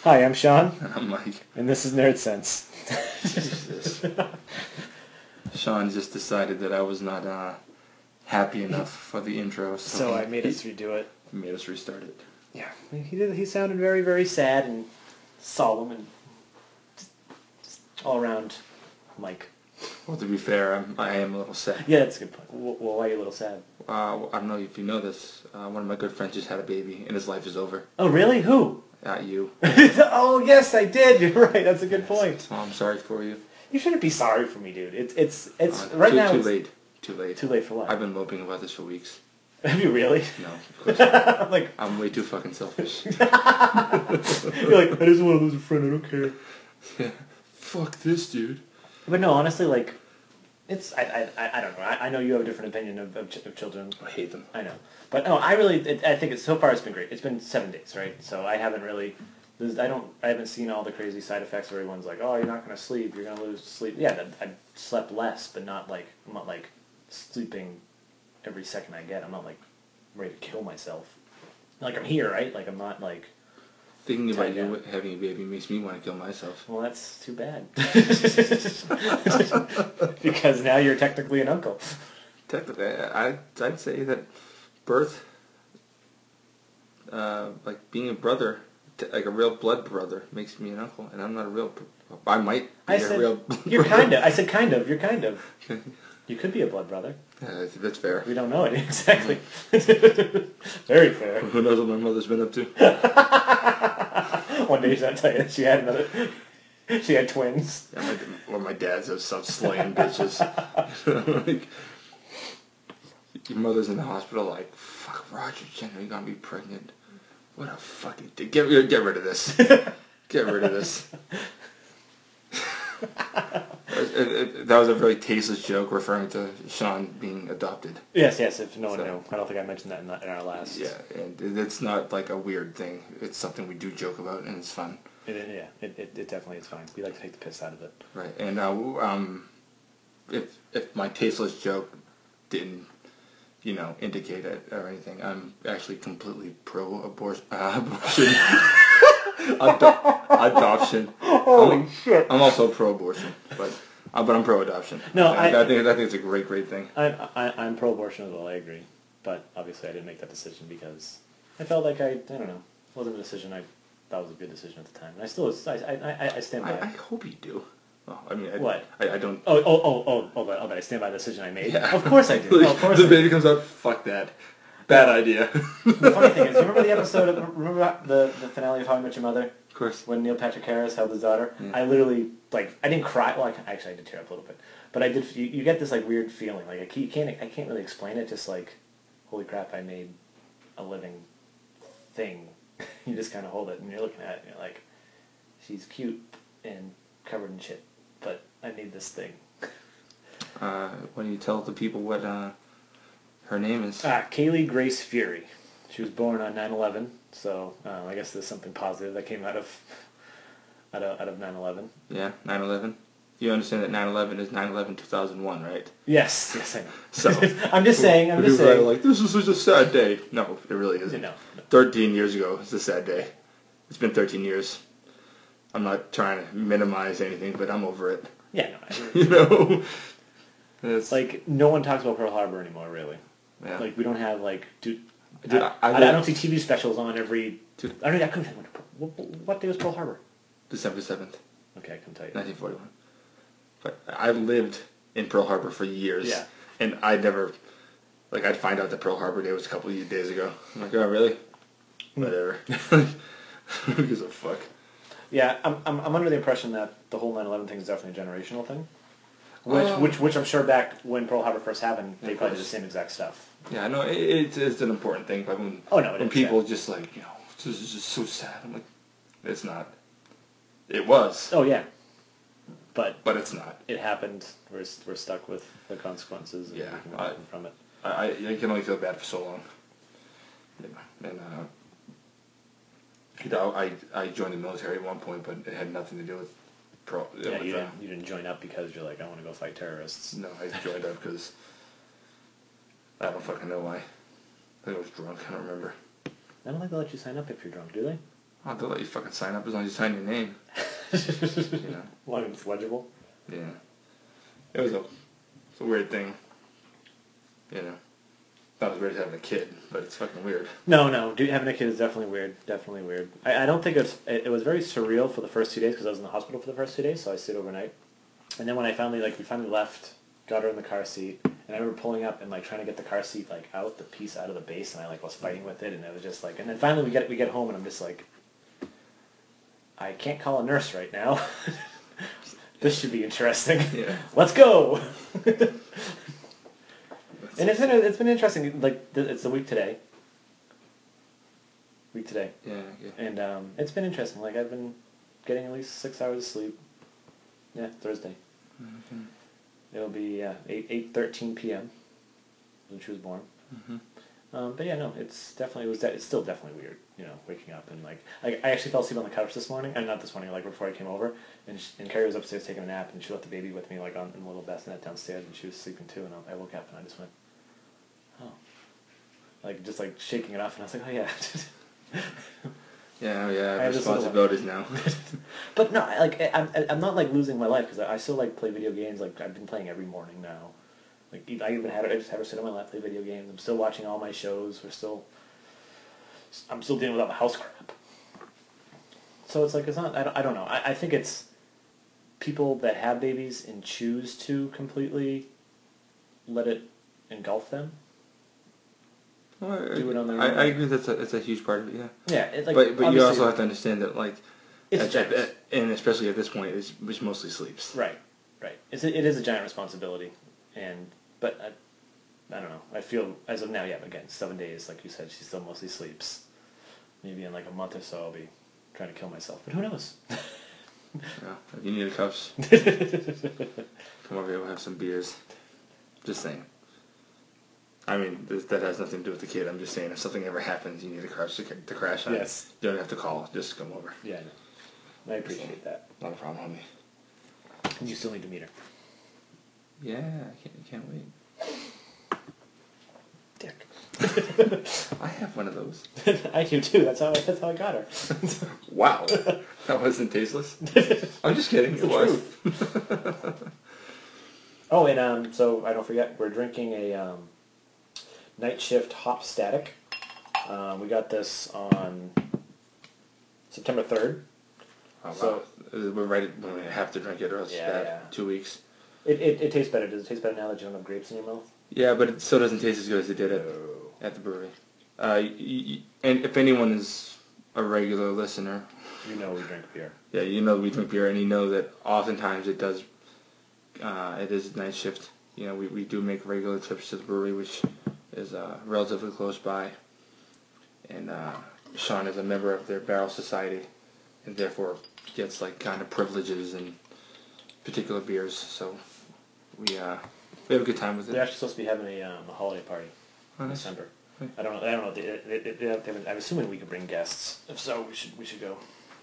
Hi, I'm Sean, I'm Mike. and this is Nerd Sense. Jesus. Sean just decided that I was not happy enough for the intro, So I made us redo it. He made us restart it. Yeah, he sounded very, very sad and solemn and just all around Mike. Well, to be fair, I am a little sad. Yeah, that's a good point. Well, why are you a little sad? I don't know if you know this. One of my good friends just had a baby, and his life is over. Oh, really? Who? You. Oh, yes, I did. You're right. That's a good point. So I'm sorry for you. You shouldn't be sorry for me, dude. It's right now. Too late. Too late. Too late for what? I've been moping about this for weeks. Have you really? No, of course not. Like, I'm way too fucking selfish. you're like, I just want to lose a friend. I don't care. Yeah. Fuck this, dude. But no, honestly, like, it's I don't know. I know you have a different opinion of children. I hate them. I know, but no, I think so far it's been great. It's been 7 days, right? So I haven't really. I haven't seen all the crazy side effects where everyone's like, oh, you're not going to sleep, you're going to lose sleep. Yeah, I slept less, but I'm not like sleeping every second I get. I'm not like ready to kill myself. Like I'm here, right? Like I'm not like. Thinking about you having a baby makes me want to kill myself. Well, that's too bad. Because now you're technically an uncle. Technically, I'd say that birth, like being a brother, like a real blood brother, makes me an uncle, and I'm not a real. I might be a real. You're kind of. I said kind of. You're kind of. You could be a blood brother. Yeah, that's fair. We don't know it exactly. Very fair. Who knows what my mother's been up to? One day she's gonna tell you that she had another. She had twins. Yeah, or my dad's have some slaying bitches. Like, your mother's in the hospital, like, fuck, Roger Jenner, you're gonna be pregnant. What a fucking dick. Get rid of this. Get rid of this. That was a very tasteless joke referring to Sean being adopted. Yes. If no one knew, I don't think I mentioned that in our last. Yeah, and it's not like a weird thing. It's something we do joke about, and it's fun. It definitely is fine. We like to take the piss out of it. Right, and if my tasteless joke didn't, indicate it or anything, I'm actually completely pro-abortion. Adoption. Holy shit! I'm also pro-abortion, but I'm pro-adoption. No, I think it's a great thing. I'm pro-abortion as well. I agree, but obviously I didn't make that decision because I felt like I don't know, it wasn't a decision I thought was a good decision at the time, and I still I stand by it. I hope you do. Well, I mean, what? I don't. But I stand by the decision I made. Yeah. Of course I do. Like, of course the baby comes out. Fuck that. Bad idea. The funny thing is, you remember the episode remember the finale of How I Met Your Mother? Of course. When Neil Patrick Harris held his daughter? Yeah. I literally, I didn't cry. Well, actually I did tear up a little bit. But I did, you get this, weird feeling. I can't really explain it, just holy crap, I made a living thing. You just kind of hold it, and you're looking at it, and you're like, she's cute and covered in shit, but I made this thing. Why don't you tell the people what her name is? Kaylee Grace Fury. She was born on 9/11, so I guess there's something positive that came out of 9/11. Yeah, 9/11. You understand that 9/11 is 9/11/2001, right? Yes, I know. So I'm just saying. Like, this is such a sad day. No, it really isn't. No. 13 years ago, it's a sad day. It's been 13 years. I'm not trying to minimize anything, but I'm over it. Yeah, no. It's no one talks about Pearl Harbor anymore, really. Yeah. We don't have Dude, I don't see TV specials on every. Dude, I don't know. What day was Pearl Harbor? December 7th. Okay, I can tell you. 1941. But I lived in Pearl Harbor for years. Yeah. And I never, I'd find out that Pearl Harbor Day was a couple of days ago. I'm like, oh, really? Whatever. Who gives a fuck? Yeah, I'm under the impression that the whole 9/11 thing is definitely a generational thing. Which I'm sure back when Pearl Harbor first happened, they probably did the same exact stuff. Yeah, I know, it's an important thing, but when people just this is just so sad, I'm like, it's not. It was. Oh, yeah. But it's not. It happened. We're stuck with the consequences. And yeah, we can learn from it. I can only feel bad for so long. And I joined the military at one point, but it had nothing to do with Pearl. Yeah, you didn't join up because you're like, I want to go fight terrorists. No, I joined up because I don't fucking know why. I think I was drunk. I don't remember. I don't think they'll let you sign up if you're drunk, do they? Oh, they'll let you fucking sign up as long as you sign your name. You know? As long as it's legible. Yeah. It's a weird thing. You know. Not as weird as having a kid, but it's fucking weird. No, dude, having a kid is definitely weird. Definitely weird. I don't think it was very surreal for the first 2 days because I was in the hospital for the first 2 days, so I stayed overnight. And then when we finally left, got her in the car seat, and I remember pulling up and like trying to get the car seat like out, the piece out of the base, and I like was fighting with it, and it was just like, and then finally we get home, and I'm just like, I can't call a nurse right now. This should be interesting. Yeah. Let's go. And it's been interesting. Like it's the week today. Yeah. And it's been interesting. Like I've been getting at least 6 hours of sleep. Yeah, Thursday. Mm-hmm. It'll be 8:13 p.m. when she was born. Mm-hmm. But yeah, no, it's still definitely weird. You know, waking up and like I actually fell asleep on the couch this morning. Not this morning, like before I came over. And Carrie was upstairs taking a nap, and she left the baby with me like in the little bassinet downstairs, and she was sleeping too. And I woke up and I just went, oh, like just like shaking it off, and I was like, oh yeah. Yeah, responsibilities now. But no, I'm not like losing my life because I still like play video games. Like I've been playing every morning now. Like I just have her sit on my lap, play video games. I'm still watching all my shows. I'm still dealing with all the house crap. So it's like it's not. I don't know. I think it's people that have babies and choose to completely let it engulf them. Well, Do it on their own. I agree that's a huge part of it, yeah. Yeah, but you also have to understand that, like, it's and especially at this point, it's mostly sleeps. Right. It is a giant responsibility, but I don't know. I feel as of now, yeah. Again, 7 days, like you said, she still mostly sleeps. Maybe in like a month or so, I'll be trying to kill myself. But who knows? Yeah, if you need a cups, come over here. We'll have some beers. Just saying. I mean, that has nothing to do with the kid. I'm just saying, if something ever happens, you need a couch to crash on. Yes. You don't have to call. Just come over. Yeah, no. I appreciate that. Not a problem, homie. And you still need to meet her. Yeah, I can't wait. Dick. I have one of those. I do too. That's how I got her. Wow, that wasn't tasteless. I'm just kidding. It's it the was. Oh, and so I don't forget, we're drinking a Night Shift Hop Static. We got this on September 3rd. Oh, wow. So we're ready. We have to drink it, or else it's bad. Yeah. 2 weeks. It tastes better. Does it taste better now that you don't have grapes in your mouth? Yeah, but it still doesn't taste as good as it did at the brewery. And if anyone is a regular listener, You know we drink beer. yeah, you know we drink beer, and you know that oftentimes it does. It is night shift. You know, we do make regular trips to the brewery, which is relatively close by, and Sean is a member of their barrel society, and therefore gets like kind of privileges and particular beers. So we have a good time with it. They're actually supposed to be having a holiday party in Nice. December. I don't know. I'm assuming we could bring guests. If so, we should go.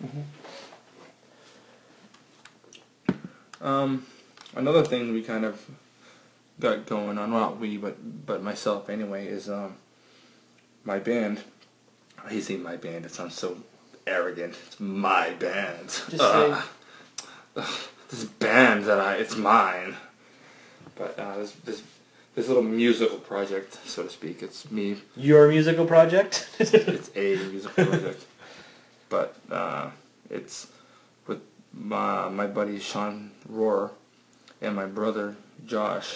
Another thing we kind of got going on, well, not we, but myself anyway, is my band. I hate saying my band. It sounds so arrogant. It's my band. Just say. This band it's mine. But this little musical project, so to speak. It's me. Your musical project? It's a musical project. But it's with my buddy Sean Rohrer and my brother Josh.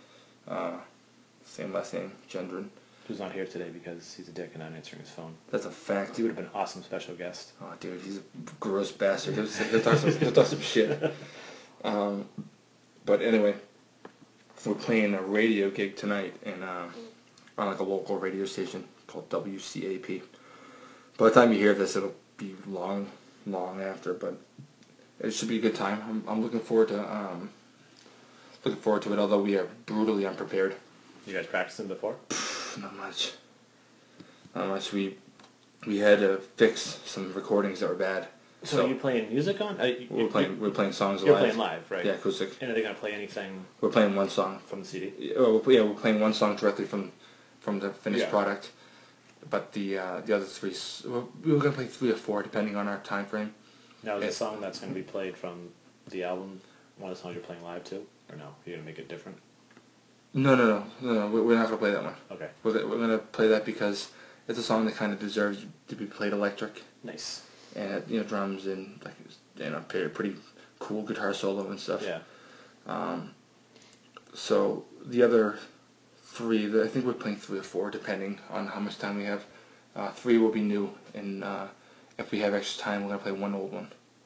Same last name, Gendron. Who's not here today because he's a dick and not answering his phone. That's a fact. He would have been an awesome special guest. Oh, dude, he's a gross bastard. He'll talk some shit. But anyway, we're playing a radio gig tonight on like a local radio station called WCAP. By the time you hear this, it'll be long after, but it should be a good time. I'm looking forward to it. Although we are brutally unprepared. You guys practicing before? Not much. We had to fix some recordings that were bad. So are you playing music on? We're playing songs live. You're playing live, right? Yeah, acoustic. And are they going to play anything We're playing one song from the CD? Yeah, we're playing one song directly from the finished product, but the other three, we were gonna play 3 or 4 depending on our time frame. Now, is the song that's going to be played from the album one of the songs you're playing live too, or no? You're going to make it different? No. We're not gonna play that one. Okay. We're gonna play that because it's a song that kind of deserves to be played electric. Nice. And drums and pretty cool guitar solo and stuff. Yeah. So the other 3, I think we're playing 3 or 4 depending on how much time we have. 3 will be new, and if we have extra time, we're gonna play 1 old one.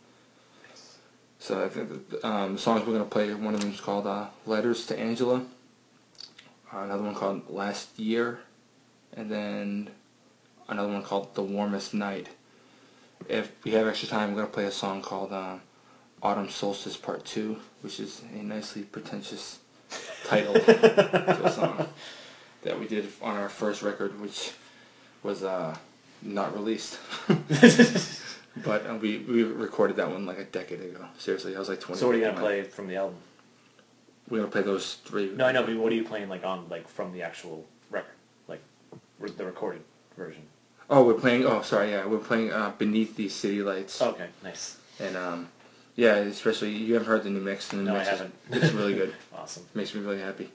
So I think the songs we're gonna play, one of them is called "Letters to Angela," another one called "Last Year," and then another one called "The Warmest Night." If we have extra time, we're gonna play a song called "Autumn Solstice Part 2," which is a nicely pretentious title to a song that we did on our first record, which was not released. But we recorded that one like a decade ago. Seriously, I was like 20. So what are you going to play from the album? We're going to play those 3. No, I know, but what are you playing from the actual record? Like, the recorded version? Oh, we're playing, we're playing Beneath These City Lights. Oh, okay, nice. And, yeah, especially, you haven't heard the new mix. And the No, mix I haven't. It's really good. Awesome. Makes me really happy.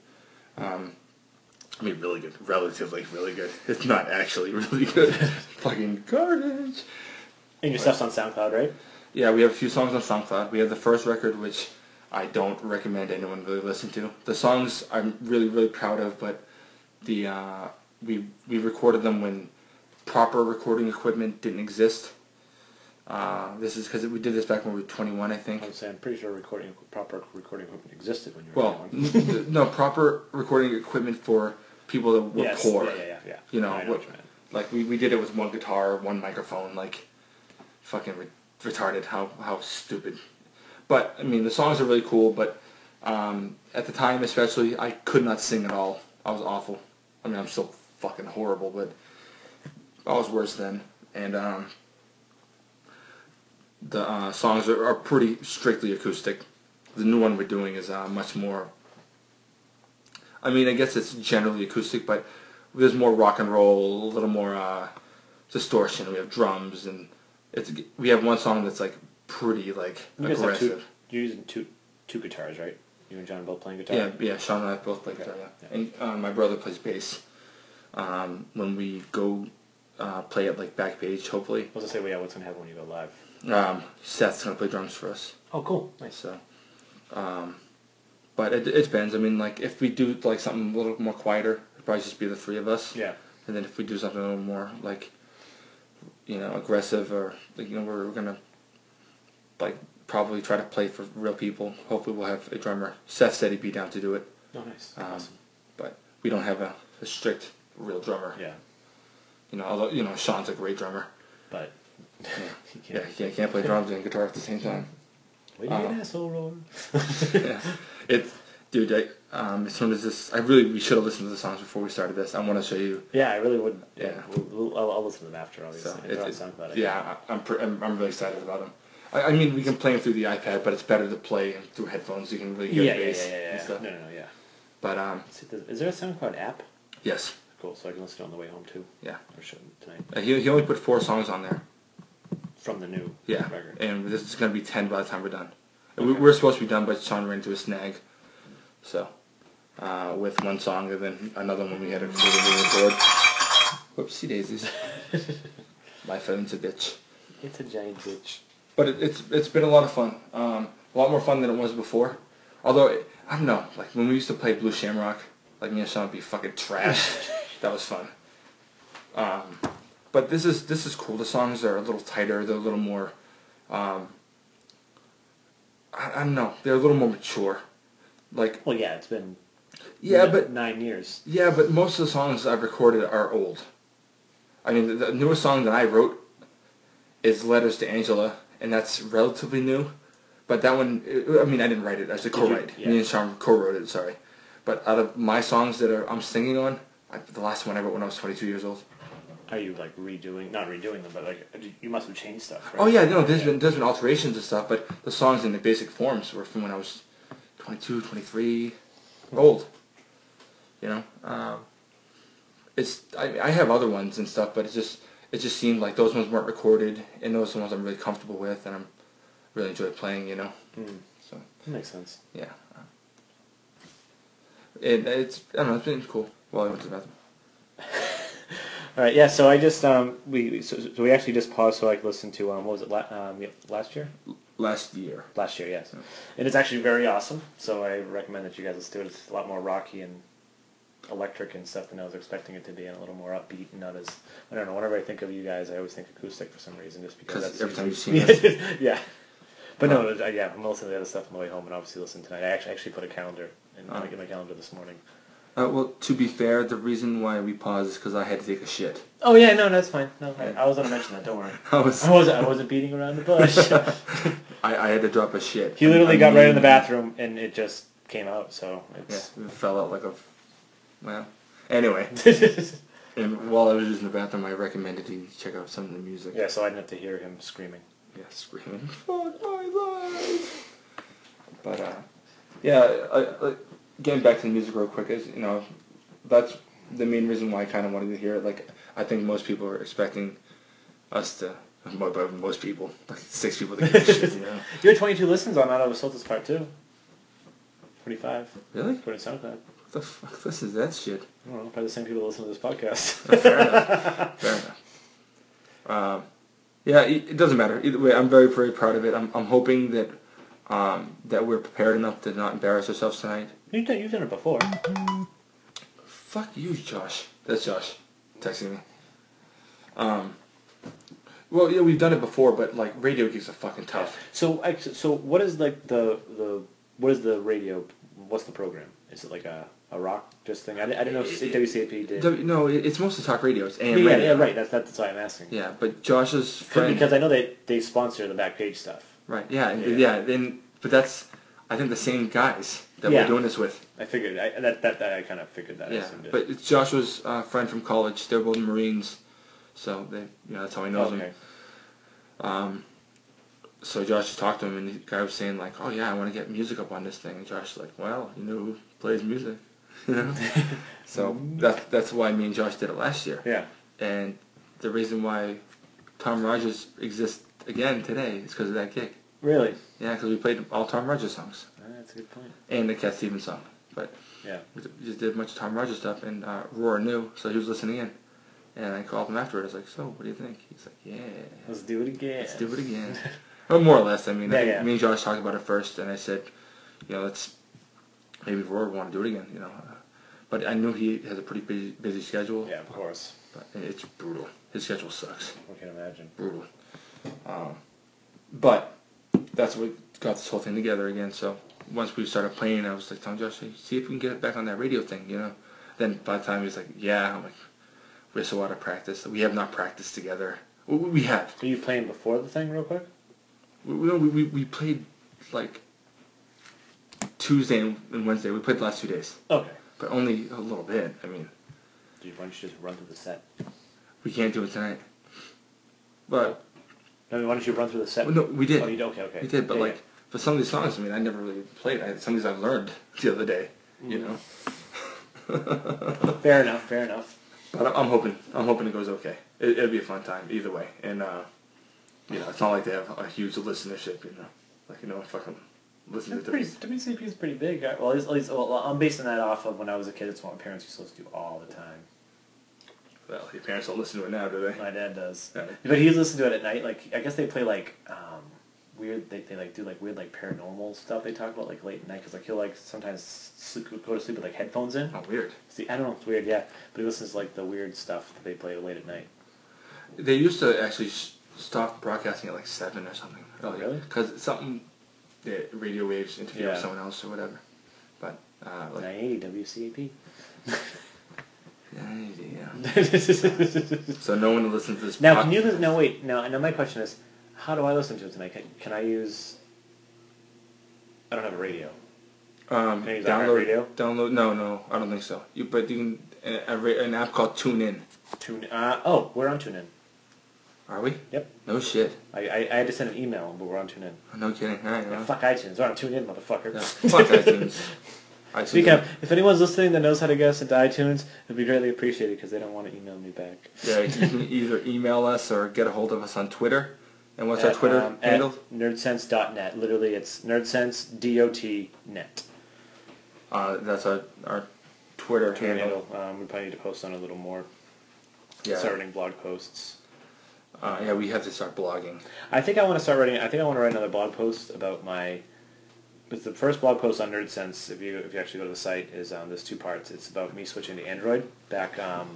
I mean, really good. Relatively really good. It's not actually really good. Fucking garbage. And your stuff's on SoundCloud, right? Yeah, we have a few songs on SoundCloud. We have the first record, which I don't recommend anyone really listen to. The songs I'm really, really proud of, but the we recorded them when proper recording equipment didn't exist. This is because we did this back when we were 21, I think. I'm pretty sure proper recording equipment existed when you were Well, 21. no, proper recording equipment for people that were poor. Yeah. You know, I know what you meant. Like we did it with 1 guitar, 1 microphone, like fucking retarded. How stupid. But I mean, the songs are really cool. But at the time, especially, I could not sing at all. I was awful. I mean, I'm still fucking horrible, but I was worse then. And the songs are pretty strictly acoustic. The new one we're doing is much more. I mean, I guess it's generally acoustic, but there's more rock and roll, a little more distortion. We have drums, and we have one song that's like pretty like aggressive. You're using two guitars, right? You and John both playing guitar? Yeah. Sean and I both play guitar, yeah. And my brother plays bass. When we go play it like Backpage, hopefully. I was going to say, what's going to happen when you go live? Seth's going to play drums for us. Oh, cool. Nice. So, but it depends. I mean, like, if we do like something a little more quieter, it'll probably just be the 3 of us. Yeah. And then if we do something a little more like, aggressive, or like, we're gonna like probably try to play for real people. Hopefully, we'll have a drummer. Seth said he'd be down to do it. Oh, nice. Awesome. But we don't have a strict real drummer. Yeah. Although Sean's a great drummer. But he can't play drums and guitar at the same time. What are you an asshole, Roller? Yeah. Dude, as soon as this, we should have listened to the songs before we started this. I want to show you. Yeah, I really would. Yeah. I'll listen to them after, obviously. So I'm really excited about them. I mean, we can play them through the iPad, but it's better to play them through headphones. You can really hear the bass and stuff. No, yeah. But is there a SoundCloud app? Yes. Cool. So I can listen to it on the way home too. Yeah. Or should tonight. He only put 4 songs on there. From the new record. And this is going to be 10 by the time we're done. Okay. We're supposed to be done, but Sean ran into a snag. So, with 1 song, and then another one we had to re-record. Whoopsie daisies. My phone's a bitch. It's a giant bitch. But it's been a lot of fun. A lot more fun than it was before. Although, I don't know, like when we used to play Blue Shamrock, like me and Sean would be fucking trash. That was fun. But this is cool. The songs are a little tighter. They're a little more. I don't know. They're a little more mature. Like. Well, yeah, it's been. But 9 years. Yeah, but most of the songs I've recorded are old. I mean, the newest song that I wrote is "Letters to Angela," and that's relatively new. But that one, I mean, I didn't write it. I was a co-write. Me and Sean co-wrote it. Sorry. But out of my songs that I'm singing on, the last one I wrote when I was 22 years old. Are you like not redoing them, but like you must have changed stuff, right? Oh yeah, no, there's been alterations and stuff, but the songs in the basic forms were from when I was 22, 23, old. I have other ones and stuff, but it just seemed like those ones weren't recorded, and those are the ones I'm really comfortable with, and I'm really enjoy playing, So That makes sense. yeah, it's I don't know, it's been cool while I went to the bathroom. All right, yeah. So I just we actually just paused so I could listen to what was it last year? Last year. Last year, yes. Yeah. And it's actually very awesome. So I recommend that you guys listen to it. It's a lot more rocky and electric and stuff than I was expecting it to be, and a little more upbeat and not as, I don't know, whenever I think of you guys, I always think acoustic for some reason, just because that's every time usually- you've seen Yeah. But no, yeah, I'm listening to the other stuff on the way home, and obviously listen tonight. I actually put a calendar in my calendar this morning. Well, to be fair, the reason why we paused is because I had to take a shit. Oh yeah, no, that's fine. No, I was going to mention that. Don't worry. I wasn't beating around the bush. I had to drop a shit. He literally got right in the bathroom, and it just came out. So it's Yeah, it fell out like a. Well, anyway. And while I was using the bathroom, I recommended he check out some of the music. yeah. So I didn't have to hear him screaming. Yeah, screaming, "Fuck my life!" But yeah, getting back to the music real quick is that's the main reason why I kind of wanted to hear it. Like, I think most people are expecting us to. Most people, like 6 people, to give a shit. You had 22 listens on Out of Sota's part 2. 25. Really? According to SoundCloud. What the fuck? This is that shit. I don't know, probably the same people that listen to this podcast. Fair enough. Fair enough. Yeah, it doesn't matter. Either way, I'm very, very proud of it. I'm hoping that that we're prepared enough to not embarrass ourselves tonight. You've done it before. Fuck you, Josh. That's Josh texting me. Well, yeah, we've done it before, but like radio gigs are fucking tough. So what is like what is the radio? What's the program? Is it like a rock just thing? I didn't know WCAP did. No, it's mostly talk radio. It's AM Yeah, radio. yeah, right. That's why I'm asking. Yeah, but Josh's friend. Because I know they sponsor the Backpage stuff. Right. Yeah. But that's, I think, the same guys that we're doing this with. I figured that I kind of figured that. Yeah, but it's Joshua's friend from college. They're both Marines, so that's how he knows him. So Josh just talked to him, and the guy was saying like, "Oh yeah, I want to get music up on this thing." And Josh's like, "Well, you know who plays music?" So that's why me and Josh did it last year. Yeah. And the reason why Tom Rogers exists again today is because of that gig. Really? Yeah, because we played all Tom Rogers songs. That's a good point. And the Cat Stevens song. But yeah, we just did a bunch of Tom Rogers stuff, and Roar knew, so he was listening in. And I called him afterward. I was like, "So, what do you think?" He's like, "Yeah. Let's do it again." Let's do it again." Well, more or less. I mean, yeah. Me and Josh talked about it first, and I said, let's maybe Roar want to do it again, But I knew he has a pretty busy schedule. Yeah, of course. But it's brutal. His schedule sucks. I can imagine. Brutal. But that's what got this whole thing together again. So once we started playing, I was like telling Josh, "Hey, see if we can get it back on that radio thing, Then by the time he was like, "Yeah," I'm like, "We're so out of practice. We have not practiced together. We have." Were you playing before the thing, real quick? We played like Tuesday and Wednesday. We played the last 2 days. Okay. But only a little bit. I mean, Why don't you just run through the set? we can't do it tonight. But No, why don't you run through the set? no, we did. Oh, you did? Okay. We did, but for some of these songs, I never really played. Some of these I learned the other day. Fair enough. But I'm hoping it goes okay. It'll be a fun time either way, and it's not like they have a huge listenership. Fucking listen to this. WCP is pretty big. Well, at least I'm basing that off of when I was a kid. It's what my parents used to listen to all the time. Well, your parents don't listen to it now, do they? My dad does. Yeah. But he listens to it at night. Like, I guess they play weird. They do weird paranormal stuff. They talk about late at night because he'll sometimes go to sleep with headphones in. Oh, weird. See, I don't know. It's weird, yeah. But he listens to the weird stuff that they play late at night. They used to actually stop broadcasting at 7 or something. Oh, really? Because the radio waves interfere with someone else or whatever. But 980 WCAP. Yeah. So no one listens to this. Now, can you listen? No, wait. Now, my question is, how do I listen to it tonight? Can I use? I don't have a radio. Can I use download radio? Download? No, I don't think so. But you can an app called TuneIn. We're on TuneIn. Are we? Yep. No shit. I had to send an email, but we're on TuneIn. No kidding. All right. Yeah, fuck iTunes. We're on TuneIn, motherfucker. Yeah, fuck iTunes. Speaking of, if anyone's listening that knows how to get us into iTunes, it'd be greatly appreciated because they don't want to email me back. Yeah, you can either email us or get a hold of us on Twitter. And what's our Twitter handle? At nerdsense.net. Literally, it's nerdsense.net. That's our Twitter handle. We probably need to post on a little more. Yeah. Start writing blog posts. Yeah, we have to start blogging. I think I want to write another blog post about my. It's the first blog post on NerdSense. If you actually go to the site, is there's 2 parts. It's about me switching to Android back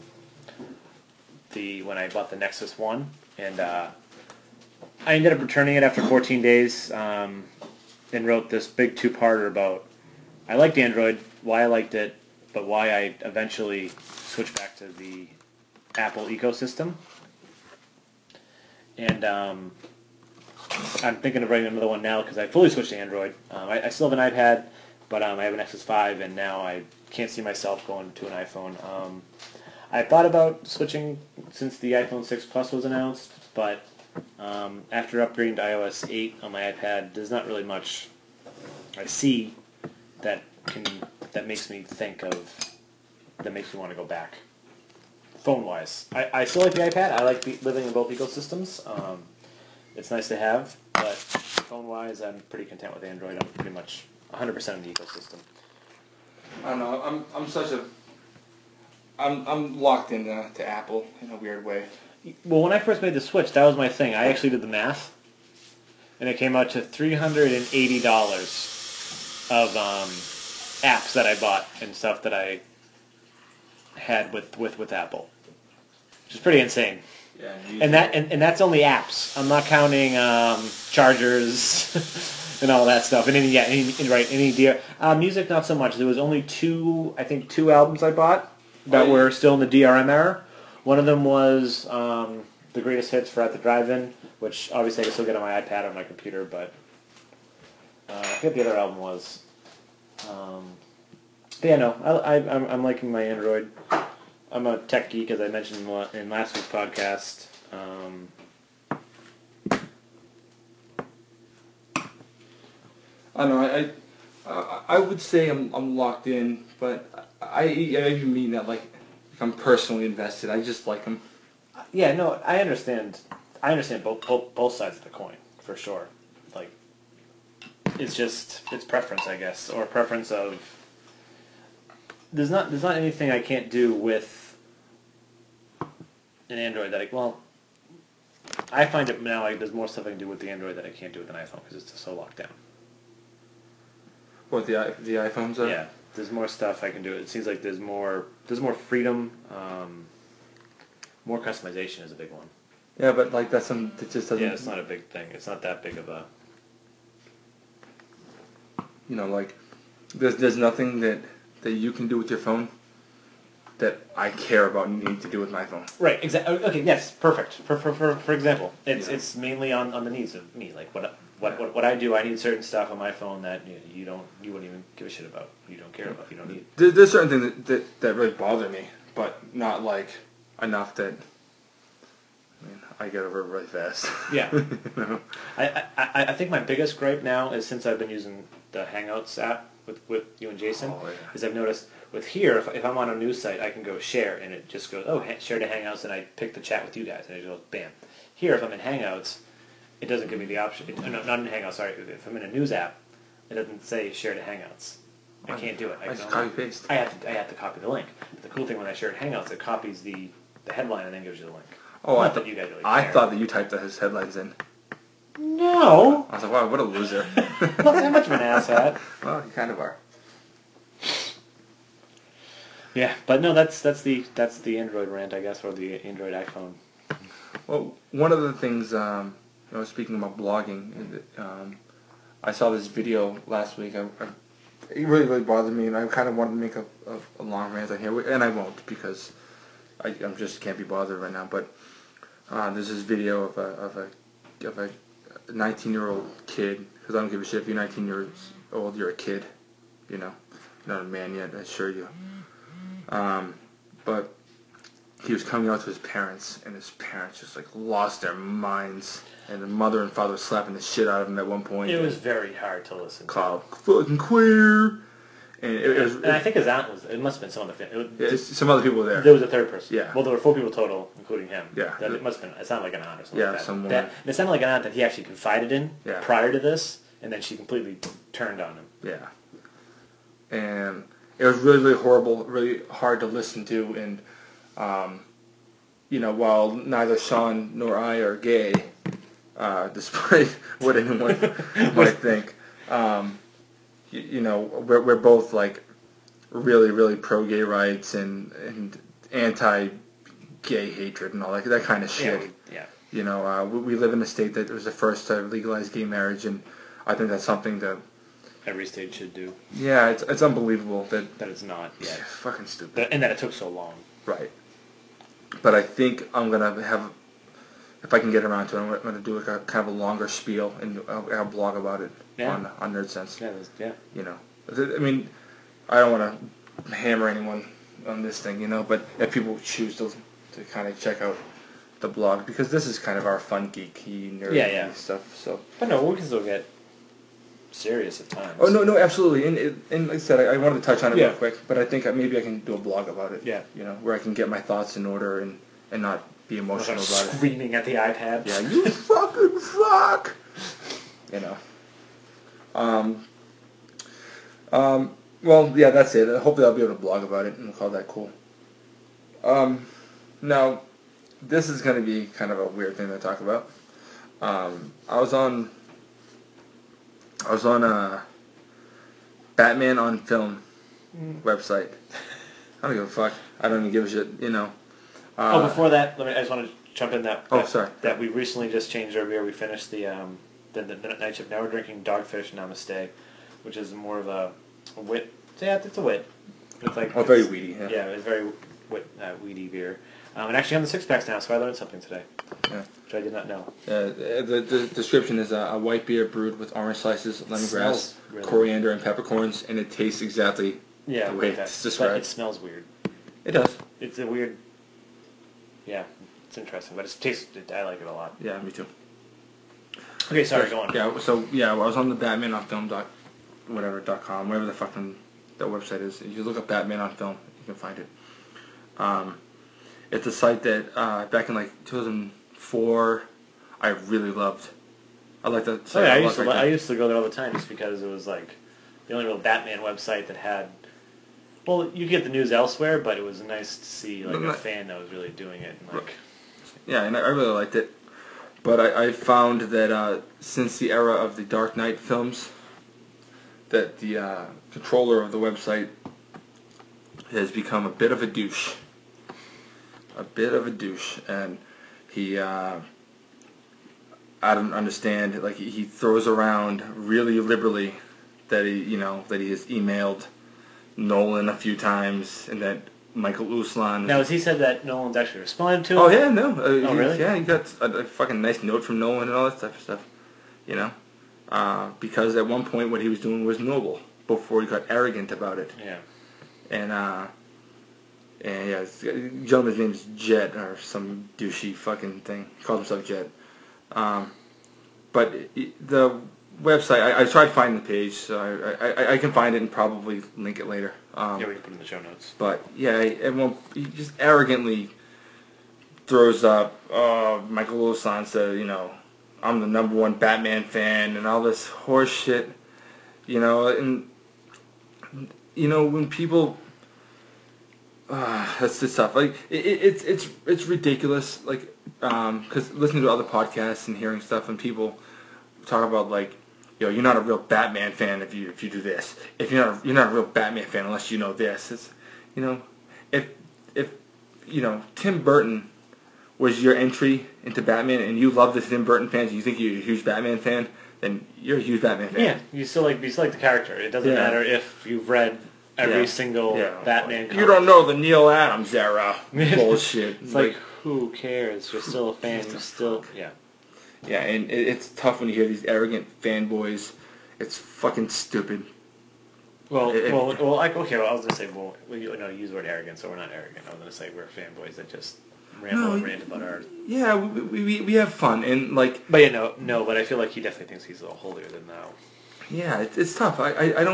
when I bought the Nexus 1, and I ended up returning it after 14 days, and wrote this big 2-parter about I liked Android, why I liked it, but why I eventually switched back to the Apple ecosystem. And I'm thinking of writing another one now because I fully switched to Android. I still have an iPad, but I have an Nexus 5, and now I can't see myself going to an iPhone. I thought about switching since the iPhone 6 Plus was announced, but after upgrading to iOS 8 on my iPad, there's not really much I see that makes me makes me want to go back. Phone-wise, I still like the iPad. I like living in both ecosystems. It's nice to have, but phone-wise, I'm pretty content with Android. I'm pretty much 100% in the ecosystem. I don't know. I'm locked into Apple in a weird way. Well, when I first made the switch, that was my thing. I actually did the math, and it came out to $380 of apps that I bought and stuff that I had with Apple, which is pretty insane. Yeah, and that's only apps. I'm not counting chargers and all that stuff. And any music not so much. There was only 2 albums I bought that were still in the DRM era. One of them was the greatest hits for At the Drive-In, which obviously I can still get on my iPad or my computer, but I forget the other album was. But yeah, no, I'm liking my Android. I'm a tech geek, as I mentioned in last week's podcast. I don't know. I would say I'm locked in, but I even mean that like if I'm personally invested. I just like them. Yeah, no, I understand. I understand both sides of the coin for sure. Like, it's preference, I guess, or preference of. There's not anything I can't do with an Android that I find it now like there's more stuff I can do with the Android that I can't do with an iPhone because it's just so locked down. What the iPhones are? Yeah, there's more stuff I can do. It seems like there's more freedom. More customization is a big one. Yeah, but like that's something that just doesn't. Yeah, it's not a big thing. It's not that big of a. Like there's nothing that you can do with your phone that I care about needing to do with my phone. Right. Exactly. Okay. Yes. Perfect. For example, it's mainly on the needs of me. Like what I do, I need certain stuff on my phone that you wouldn't even give a shit about. You don't care about. You don't need. There's certain things that really bother me, but not like enough that. I get over it really fast. Yeah. I think my biggest gripe now is since I've been using the Hangouts app with you and Jason, is I've noticed with here, if I'm on a news site, I can go share, and it just goes, share to Hangouts, and I pick the chat with you guys, and it goes, bam. Here, if I'm in Hangouts, it doesn't give me the option. No, not in Hangouts, sorry. If I'm in a news app, it doesn't say share to Hangouts. I can't do it. I just copy-paste. I have to copy the link. But the cool thing when I share to Hangouts, it copies the headline and then gives you the link. Oh, I thought you guys really care. I thought that you typed his headlines in. No. I was like, wow, what a loser. Not that much of an asshat. Well, you kind of are. Yeah, but no, that's the Android rant, I guess, or the Android iPhone. Well, one of the things, speaking about blogging, I saw this video last week. It really, really bothered me, and I kind of wanted to make a long rant on here, and I won't because I'm just can't be bothered right now. But there's this video of a 19-year-old kid, because I don't give a shit if you're 19 years old, you're a kid, you're not a man yet, I assure you. But he was coming out to his parents, and his parents just lost their minds, and the mother and father were slapping the shit out of him at one point. It was very hard to listen to. Called fucking queer, And it was. And I think his aunt was. It must have been some of the. Some other people were there. There was a third person. Yeah. Well, there were 4 people total, including him. Yeah. It must have been. It sounded like an aunt or something. Yeah, like that. someone. And it sounded like an aunt that he actually confided in prior to this, and then she completely turned on him. Yeah. And it was really, really horrible, really hard to listen to, and while neither Sean nor I are gay, despite what anyone might think, we're both like really, really pro-gay rights and anti-gay hatred and all that kind of shit. Yeah. We live in a state that was the first to legalize gay marriage, and I think that's something that every state should do. Yeah, it's unbelievable that it's not yet. Fucking stupid. And that it took so long. Right. But I think I'm gonna have, if I can get around to it, I'm gonna do a kind of a longer spiel and I'll blog about it on NerdSense. Yeah. I mean, I don't want to hammer anyone on this thing, but if people choose to kind of check out the blog, because this is kind of our fun geeky nerdy stuff. So. But no, we can still get serious at times. Oh no, absolutely. And like I said, I wanted to touch on it real quick, but I think maybe I can do a blog about it. Yeah. Where I can get my thoughts in order and not be emotional about it. Screaming at the iPad. Yeah, you fucking fuck. Well, yeah, that's it. Hopefully I'll be able to blog about it and call that cool. Now, this is going to be kind of a weird thing to talk about. I was on a Batman on Film website. I don't give a fuck. I don't even give a shit, Before that, I just want to jump in sorry. That we recently just changed our beer. We finished the night shift. Now we're drinking Dogfish Namaste, which is more of a wit. Yeah, it's a wit. It's like very weedy. Yeah, it's very weedy beer. And actually on the 6-packs now, so I learned something today. Yeah. Which I did not know. The description is a white beer brewed with orange slices, lemongrass, really coriander, and peppercorns, and it tastes exactly the way it's described. But it smells weird. It does. It's a weird... Yeah, it's interesting, but I like it a lot. Yeah, me too. Okay, sorry, go on. Yeah, so, I was on the Batman on Film whatever the fucking that website is. If you look up Batman on Film, you can find it. It's a site that back in like 2004 I really loved. I like that site. I used to go there all the time just because it was like the only real Batman website that had. Well, you get the news elsewhere, but it was nice to see like a fan that was really doing it. And, yeah, and I really liked it. But I found that since the era of the Dark Knight films, that the controller of the website has become a bit of a douche. And he, I don't understand, like, he throws around really liberally that he has emailed Nolan a few times, and that Michael Uslan... Now, has he said that Nolan's actually responded to him? Oh, yeah, no. Really? Yeah, he got a fucking nice note from Nolan and all that type of stuff, because at one point what he was doing was noble, before he got arrogant about it. Yeah. And yeah, the gentleman's name is Jet, or some douchey fucking thing. He calls himself Jet. But the website, I tried finding the page, so I can find it and probably link it later. Yeah, we can put it in the show notes. But, yeah, he just arrogantly throws up, Michael Uslan said, I'm the #1 Batman fan, and all this horse shit, and, when people... that's just tough. Like it's ridiculous. Like because listening to other podcasts and hearing stuff and people talk about like, you're not a real Batman fan if you do this. If you're not a real Batman fan unless you know this. It's if Tim Burton was your entry into Batman and you love the Tim Burton fans and you think you're a huge Batman fan, then you're a huge Batman fan. Yeah, you still like the character. It doesn't matter if you've read every single Batman comic. You don't know the Neil Adams era. Bullshit. It's like, who cares? You're still a fan. You're still... Yeah. Yeah, and it's tough when you hear these arrogant fanboys. It's fucking stupid. Well, I was going to say, use the word arrogant, so we're not arrogant. I was going to say we're fanboys that just ramble and rant about art. Yeah, we have fun, and like... But yeah, but I feel like he definitely thinks he's a little holier than thou. Yeah, it's tough. I don't...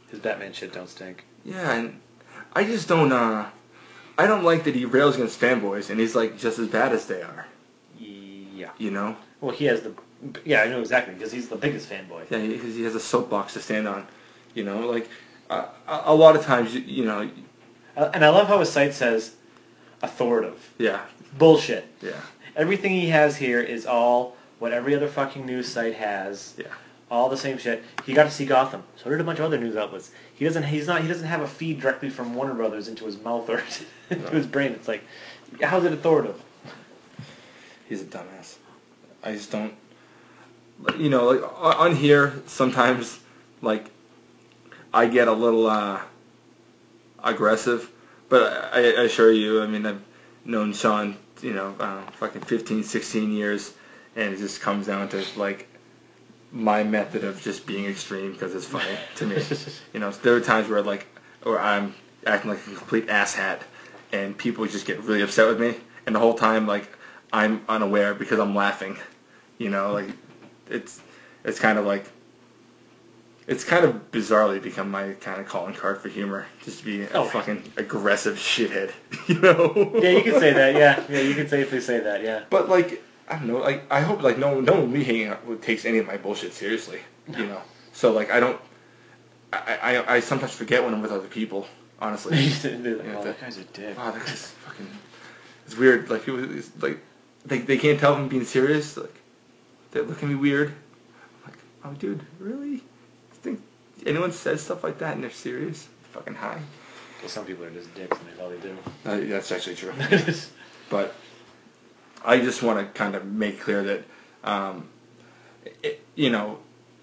His Batman shit don't stink. Yeah, and I just don't. I don't like that he rails against fanboys, and he's like just as bad as they are. Yeah. You know? Well, he has the. Yeah, I know exactly because he's the biggest fanboy. Yeah, because he has a soapbox to stand on. You know, like a lot of times, you know. And I love how his site says authoritative. Yeah. Bullshit. Yeah. Everything he has here is all what every other fucking news site has. Yeah. All the same shit. He got to see Gotham. So did a bunch of other news outlets. He doesn't have a feed directly from Warner Brothers into his mouth or into his brain. It's like, how's it authoritative? He's a dumbass. I just don't. You know, like on here sometimes, like I get a little aggressive, but I assure you, I mean, I've known Sean, you know, fucking 15, 16 years, and it just comes down to like my method of just being extreme because it's funny to me. You know, there are times where I'm acting like a complete asshat, and people just get really upset with me, and the whole time like I'm unaware because I'm laughing. You know, like it's kind of like it's kind of bizarrely become my kind of calling card for humor, just to be a fucking aggressive shithead. You know? Yeah, you can say that. Yeah, you can safely say that. Yeah. But like, I don't know. Like, I hope like no one we hanging out takes any of my bullshit seriously. No. You know. So like, I don't. I sometimes forget when I'm with other people. Honestly. That guy's a dick. Wow, that guy's fucking. It's weird. Like it's like they can't tell if I'm being serious. Like they look at me weird. I'm like, oh dude, really? You think anyone says stuff like that and they're serious? Fucking high. Well, some people are just dicks and that's all they do. That's actually true. But I just want to kind of make clear that, you know,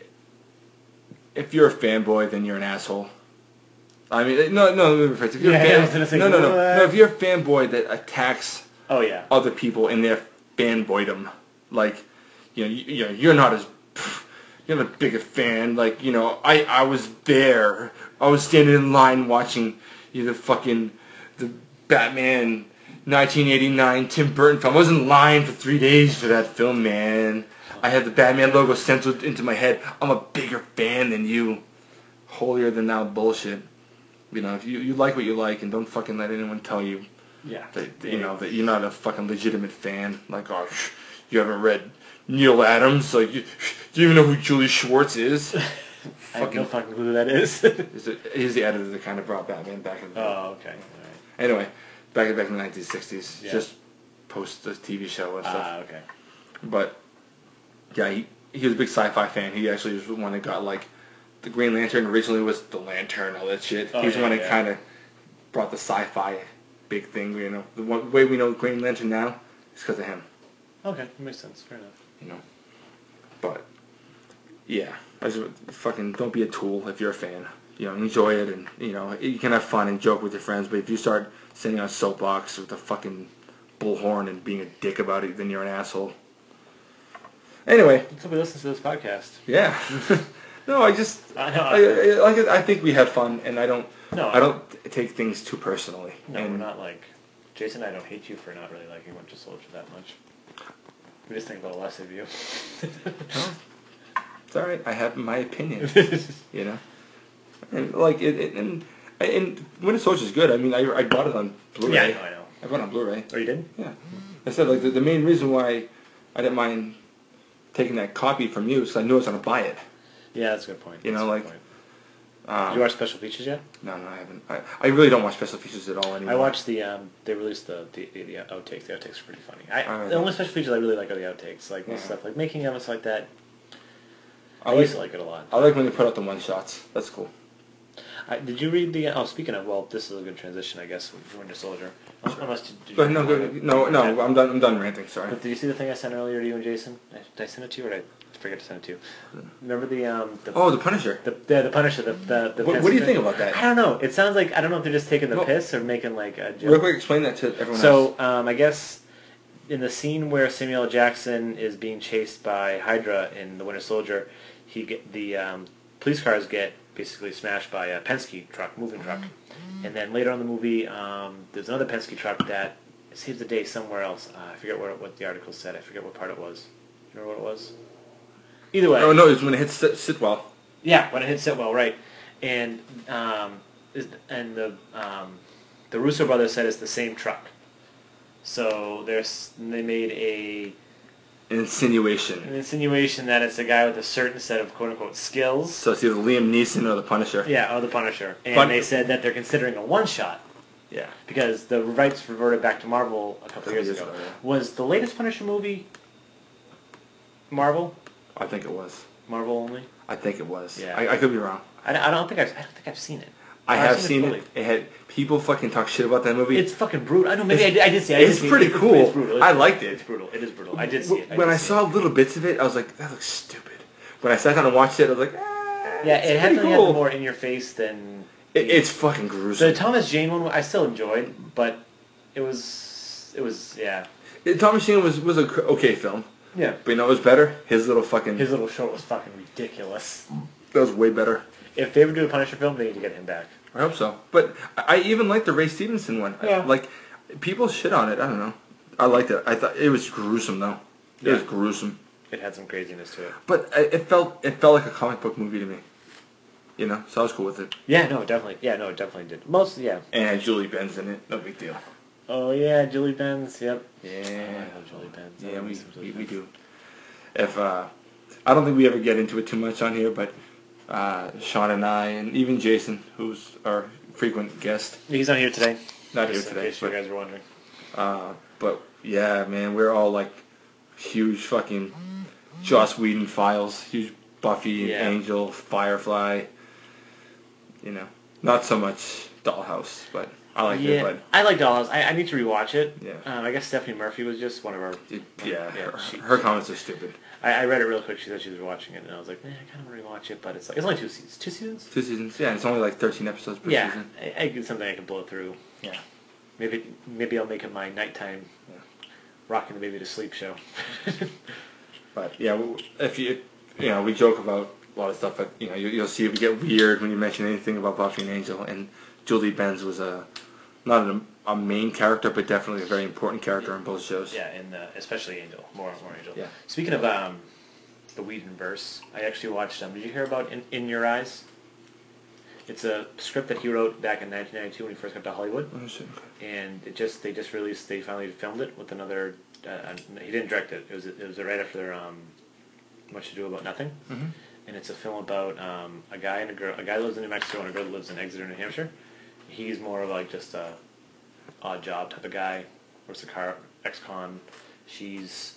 if you're a fanboy, then you're an asshole. I mean, no. If you're if you're a fanboy that attacks other people in their fanboydom, like, you know, you're not as you're not a bigger fan. Like, you know, I was there. I was standing in line watching the Batman 1989 Tim Burton film. I was in line for 3 days for that film, man. I had the Batman logo stenciled into my head. I'm a bigger fan than you. Holier than thou bullshit. You know, if you like what you like, and don't fucking let anyone tell you that that you're not a fucking legitimate fan. Like, oh, you haven't read Neil Adams. Like, do you even know who Julie Schwartz is? I have no fucking clue who that is. He's the editor that kind of brought Batman back in the day. Oh, okay. All right. Anyway, back in the 1960s, Yeah. just post the TV show and stuff. Okay. But yeah, he was a big sci-fi fan. He actually was the one that got like the Green Lantern originally was the Lantern, all that shit. He was the one that kind of brought the sci-fi big thing. You know, the way we know Green Lantern now is because of him. Okay, that makes sense. Fair enough. You know, but yeah, I just fucking don't be a tool if you're a fan. You know, enjoy it, and you know you can have fun and joke with your friends. But if you start sitting on a soapbox with a fucking bullhorn and being a dick about it, then you're an asshole. Anyway, somebody listens to this podcast. Yeah. No, I think we had fun, and I don't take things too personally. No, we're not like Jason. I don't hate you for not really liking Winter Soldier that much. We just think a little less of you. Well, it's all right. I have my opinion. You know, and like and Winter Soldier is good. I mean, I bought it on Blu-ray. Yeah, I know. I bought it on Blu-ray. Oh, you did? Yeah. I said like the main reason why I didn't mind taking that copy from you is because I knew I was going to buy it. Yeah, that's a good point. You know, like... Did you watch special features yet? No, I haven't. I really don't watch special features at all anymore. I watched the... they released the outtakes. The outtakes are pretty funny. The only special features I really like are the outtakes. Like, stuff like making of and stuff like that. I used to like it a lot. I like when they put out the one-shots. That's cool. Did you read the... speaking of... Well, this is a good transition, I guess, for Winter Soldier. Unless... No, I'm done ranting, sorry. But did you see the thing I sent earlier to you and Jason? Did I send it to you, or did I forget to send it to you? Remember the Punisher. The Punisher. The what do you think about that? I don't know. It sounds like... I don't know if they're just taking the piss or making, like, a joke. Real quick, explain that to everyone else. So, I guess... In the scene where Samuel L. Jackson is being chased by Hydra in The Winter Soldier, the police cars get basically smashed by a Penske truck, moving truck. And then later on in the movie, there's another Penske truck that saves the day somewhere else. I forget what the article said. I forget what part it was. You remember what it was? Either way. Oh, no, it's when it hits Sitwell. Yeah, when it hits Sitwell, right. and the Russo brothers said it's the same truck. So they made An insinuation. an insinuation that it's a guy with a certain set of quote unquote skills. So it's either Liam Neeson or the Punisher. Yeah, or the Punisher. And they said that they're considering a one-shot. Yeah. Because the rights reverted back to Marvel a couple years ago. Yeah. Was the latest Punisher movie Marvel? I think it was. Marvel only? I think it was. Yeah. I could be wrong. I don't think I've seen it. I have seen fully. it. It had people fucking talk shit about that movie. It's fucking brutal. I know. Maybe I did see it. It's pretty cool. It's brutal. I liked it. It's brutal. It is brutal. I did see it. When I saw little bits of it, I was like, that looks stupid. When I sat down and watched it, I was like, yeah, it had cool. more in your face than It's fucking gruesome. the Thomas Jane one. I still enjoyed, but it was yeah. Thomas Jane was a okay film. Yeah. But you know what was better? His little short was fucking ridiculous. That was way better. If they ever do a Punisher film, they need to get him back. I hope so. But I even liked the Ray Stevenson one. Yeah. Like, people shit on it. I don't know. I liked it. I thought it was gruesome though. It was gruesome. It had some craziness to it. But it felt like a comic book movie to me. You know, so I was cool with it. Yeah, no, definitely. Yeah, no, it definitely did. Yeah. And it had Julie Benz in it. No big deal. Oh yeah, Julie Benz. Yep. Yeah. I love Julie Benz. Yeah, we do. If I don't think we ever get into it too much on here, but Sean and I, and even Jason, who's our frequent guest, He's not here today. not here Just in today. case you guys were wondering. But yeah, man, we're all like huge fucking Joss Whedon files, huge Buffy, Yeah. Angel, Firefly. You know, not so much Dollhouse, but I like it. But I like Dollhouse. I need to rewatch it. Yeah. I guess Stephanie Murphy was just one of our. her comments are stupid. I read it real quick. She said she was watching it, and I was like, I kind of want to rewatch it, but it's only 2 seasons. 2 seasons? 2 seasons, yeah. It's only like 13 episodes per Yeah, season. it's something I can blow through. Yeah. Maybe I'll make it my nighttime, rocking the baby to sleep show. But yeah, if we joke about a lot of stuff, but you'll see it get weird when you mention anything about Buffy and Angel. And Julie Benz was not a main character, but definitely a very important character in both shows. Yeah, and especially Angel, more Angel. Yeah. Speaking of the Whedon verse, I actually watched. Did you hear about In Your Eyes? It's a script that he wrote back in 1992 when he first got to Hollywood. Oh, shit. And they finally filmed it with another. He didn't direct it. It was right after their Much Ado About Nothing. Mm-hmm. And it's a film about a guy and a girl. A guy lives in New Mexico and a girl that lives in Exeter, New Hampshire. He's more of like just a odd job type of guy. Works a car ex-con. She's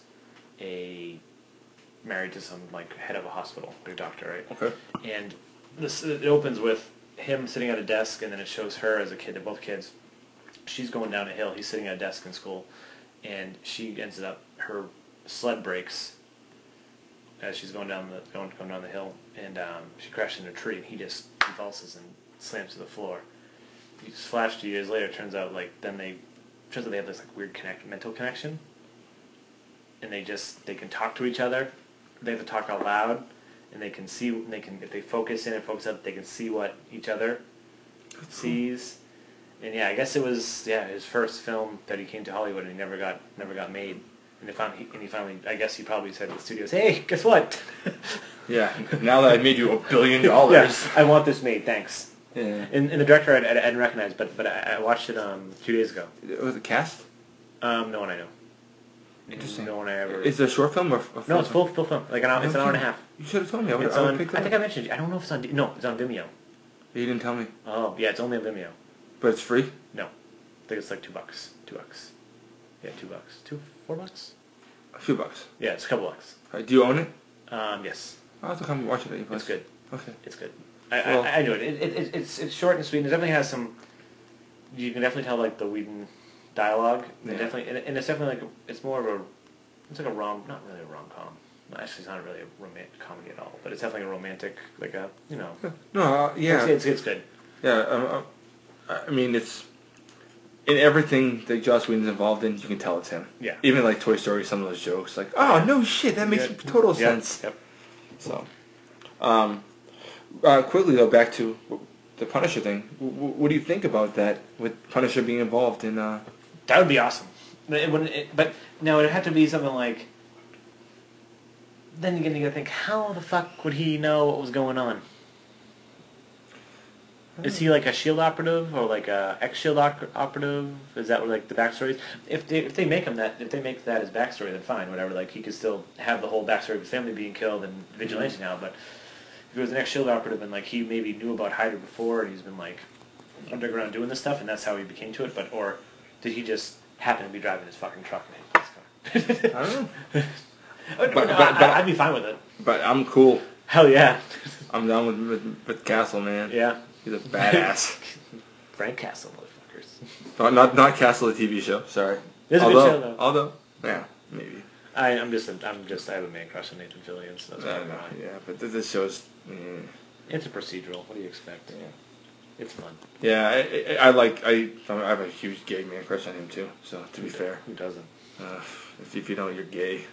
married to some like head of a hospital, like a doctor, right? Okay. And it opens with him sitting at a desk, and then it shows her as a kid. They're both kids. She's going down a hill. He's sitting at a desk in school, and she ends up her sled breaks as she's going down the hill, and she crashes into a tree, and he just convulses and slams to the floor. You just flash 2 years later. It turns out they have this like weird mental connection, and they can talk to each other. They have to talk out loud, and they can see. If they focus in and focus up, they can see what each other sees. And yeah, I guess it was his first film that he came to Hollywood, and he never got made. And he finally, I guess he probably said to the studios, "Hey, guess what? Yeah. Now that I made you $1 billion. Yeah, I want this made. Thanks." Yeah. And the director I didn't recognize, but I watched it 2 days ago. Was it cast? No one I know. Interesting. No one I ever. Is it a short film or No, it's full film. Like it's an hour and a half. You should have told me. I would It's have on. picked it I up. think I mentioned. I don't know if it's on. No, it's on Vimeo. You didn't tell me. Oh yeah, it's only on Vimeo. But it's free? No, I think it's like $2. Yeah, $2. $4? A few bucks. Yeah, it's a couple bucks. Right, do you own it? Yes. I'll have to come watch it at your place. It's good. Okay. It's good. Well- I do it. It's short and sweet. And it definitely has some. You can definitely tell like the Whedon dialogue. Yeah. And it's definitely like it's more of a. It's like a not really a rom-com. No, actually, it's not really a romantic comedy at all. But it's definitely a romantic, like a No, yeah. It's good. Yeah, I mean, it's... In everything that Joss Whedon's involved in, you can tell it's him. Yeah. Even like Toy Story, some of those jokes. Like, oh, no shit, that makes total sense. Yep. So, quickly though, back to the Punisher thing. What do you think about that, with Punisher being involved in... That would be awesome. But now it would have to be something like. Then you're gonna think, how the fuck would he know what was going on? Is he like a Shield operative or like a ex-Shield operative? Is that what, like the backstory is? If they make him that, if they make that his backstory, then fine, whatever. Like he could still have the whole backstory of his family being killed and vigilante now. But if he was an ex-Shield operative and like he maybe knew about Hydra before and he's been like underground doing this stuff and that's how he became to it, but or did he just happen to be driving his fucking truck and hit this car? I don't know. but I'd be fine with it. But I'm cool. Hell yeah. I'm down with Castle, man. Yeah. He's a badass. Frank Castle, motherfuckers. Oh, not Castle, the TV show. Sorry. It's a good show, though. Although, yeah, maybe. I have a man crush on Nathan Fillion, so that's probably why. Yeah, but this show's. It's a procedural. What do you expect? Yeah. It's fun. Yeah, I have a huge gay man crush on him too. So to be fair, who doesn't? If you know you're gay.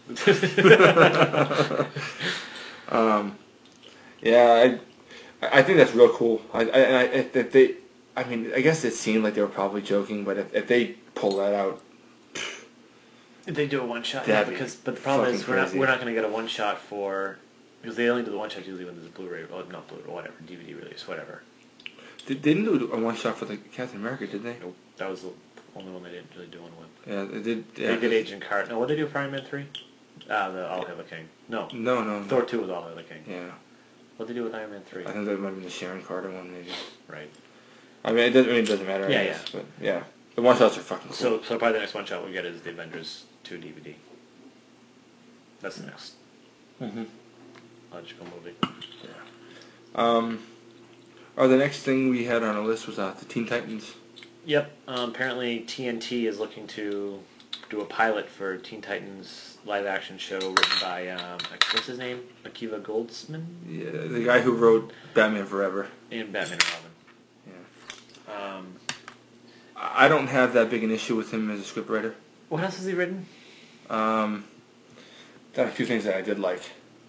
Yeah, I think that's real cool. I guess it seemed like they were probably joking, but if they pull that out, if they do a one shot, yeah. But the problem is we're not going to get a one shot because they only do the one shot usually when there's a Blu-ray, not Blu-ray, whatever, DVD release, whatever. They didn't do a one shot for the Captain America, did they? Nope, that was the only one they didn't really do one with. Yeah, they did. Yeah. They did Agent Carter. No, what did they do for Iron Man 3? The All Hail the King. No. Thor 2 was All Hail the King. Yeah. What did they do with Iron Man 3? I think that might have been the Sharon Carter one, maybe. Right. I mean, it doesn't matter. I guess, but yeah, the one shots are fucking cool. So probably the next one shot we get is the Avengers 2 DVD. That's the next logical movie. Yeah. The next thing we had on our list was the Teen Titans. Yep. Apparently TNT is looking to do a pilot for Teen Titans live-action show written by, what's his name? Akiva Goldsman? Yeah, the guy who wrote Batman Forever. And Batman and Robin. Yeah. I don't have that big an issue with him as a scriptwriter. What else has he written? There are a few things that I did like.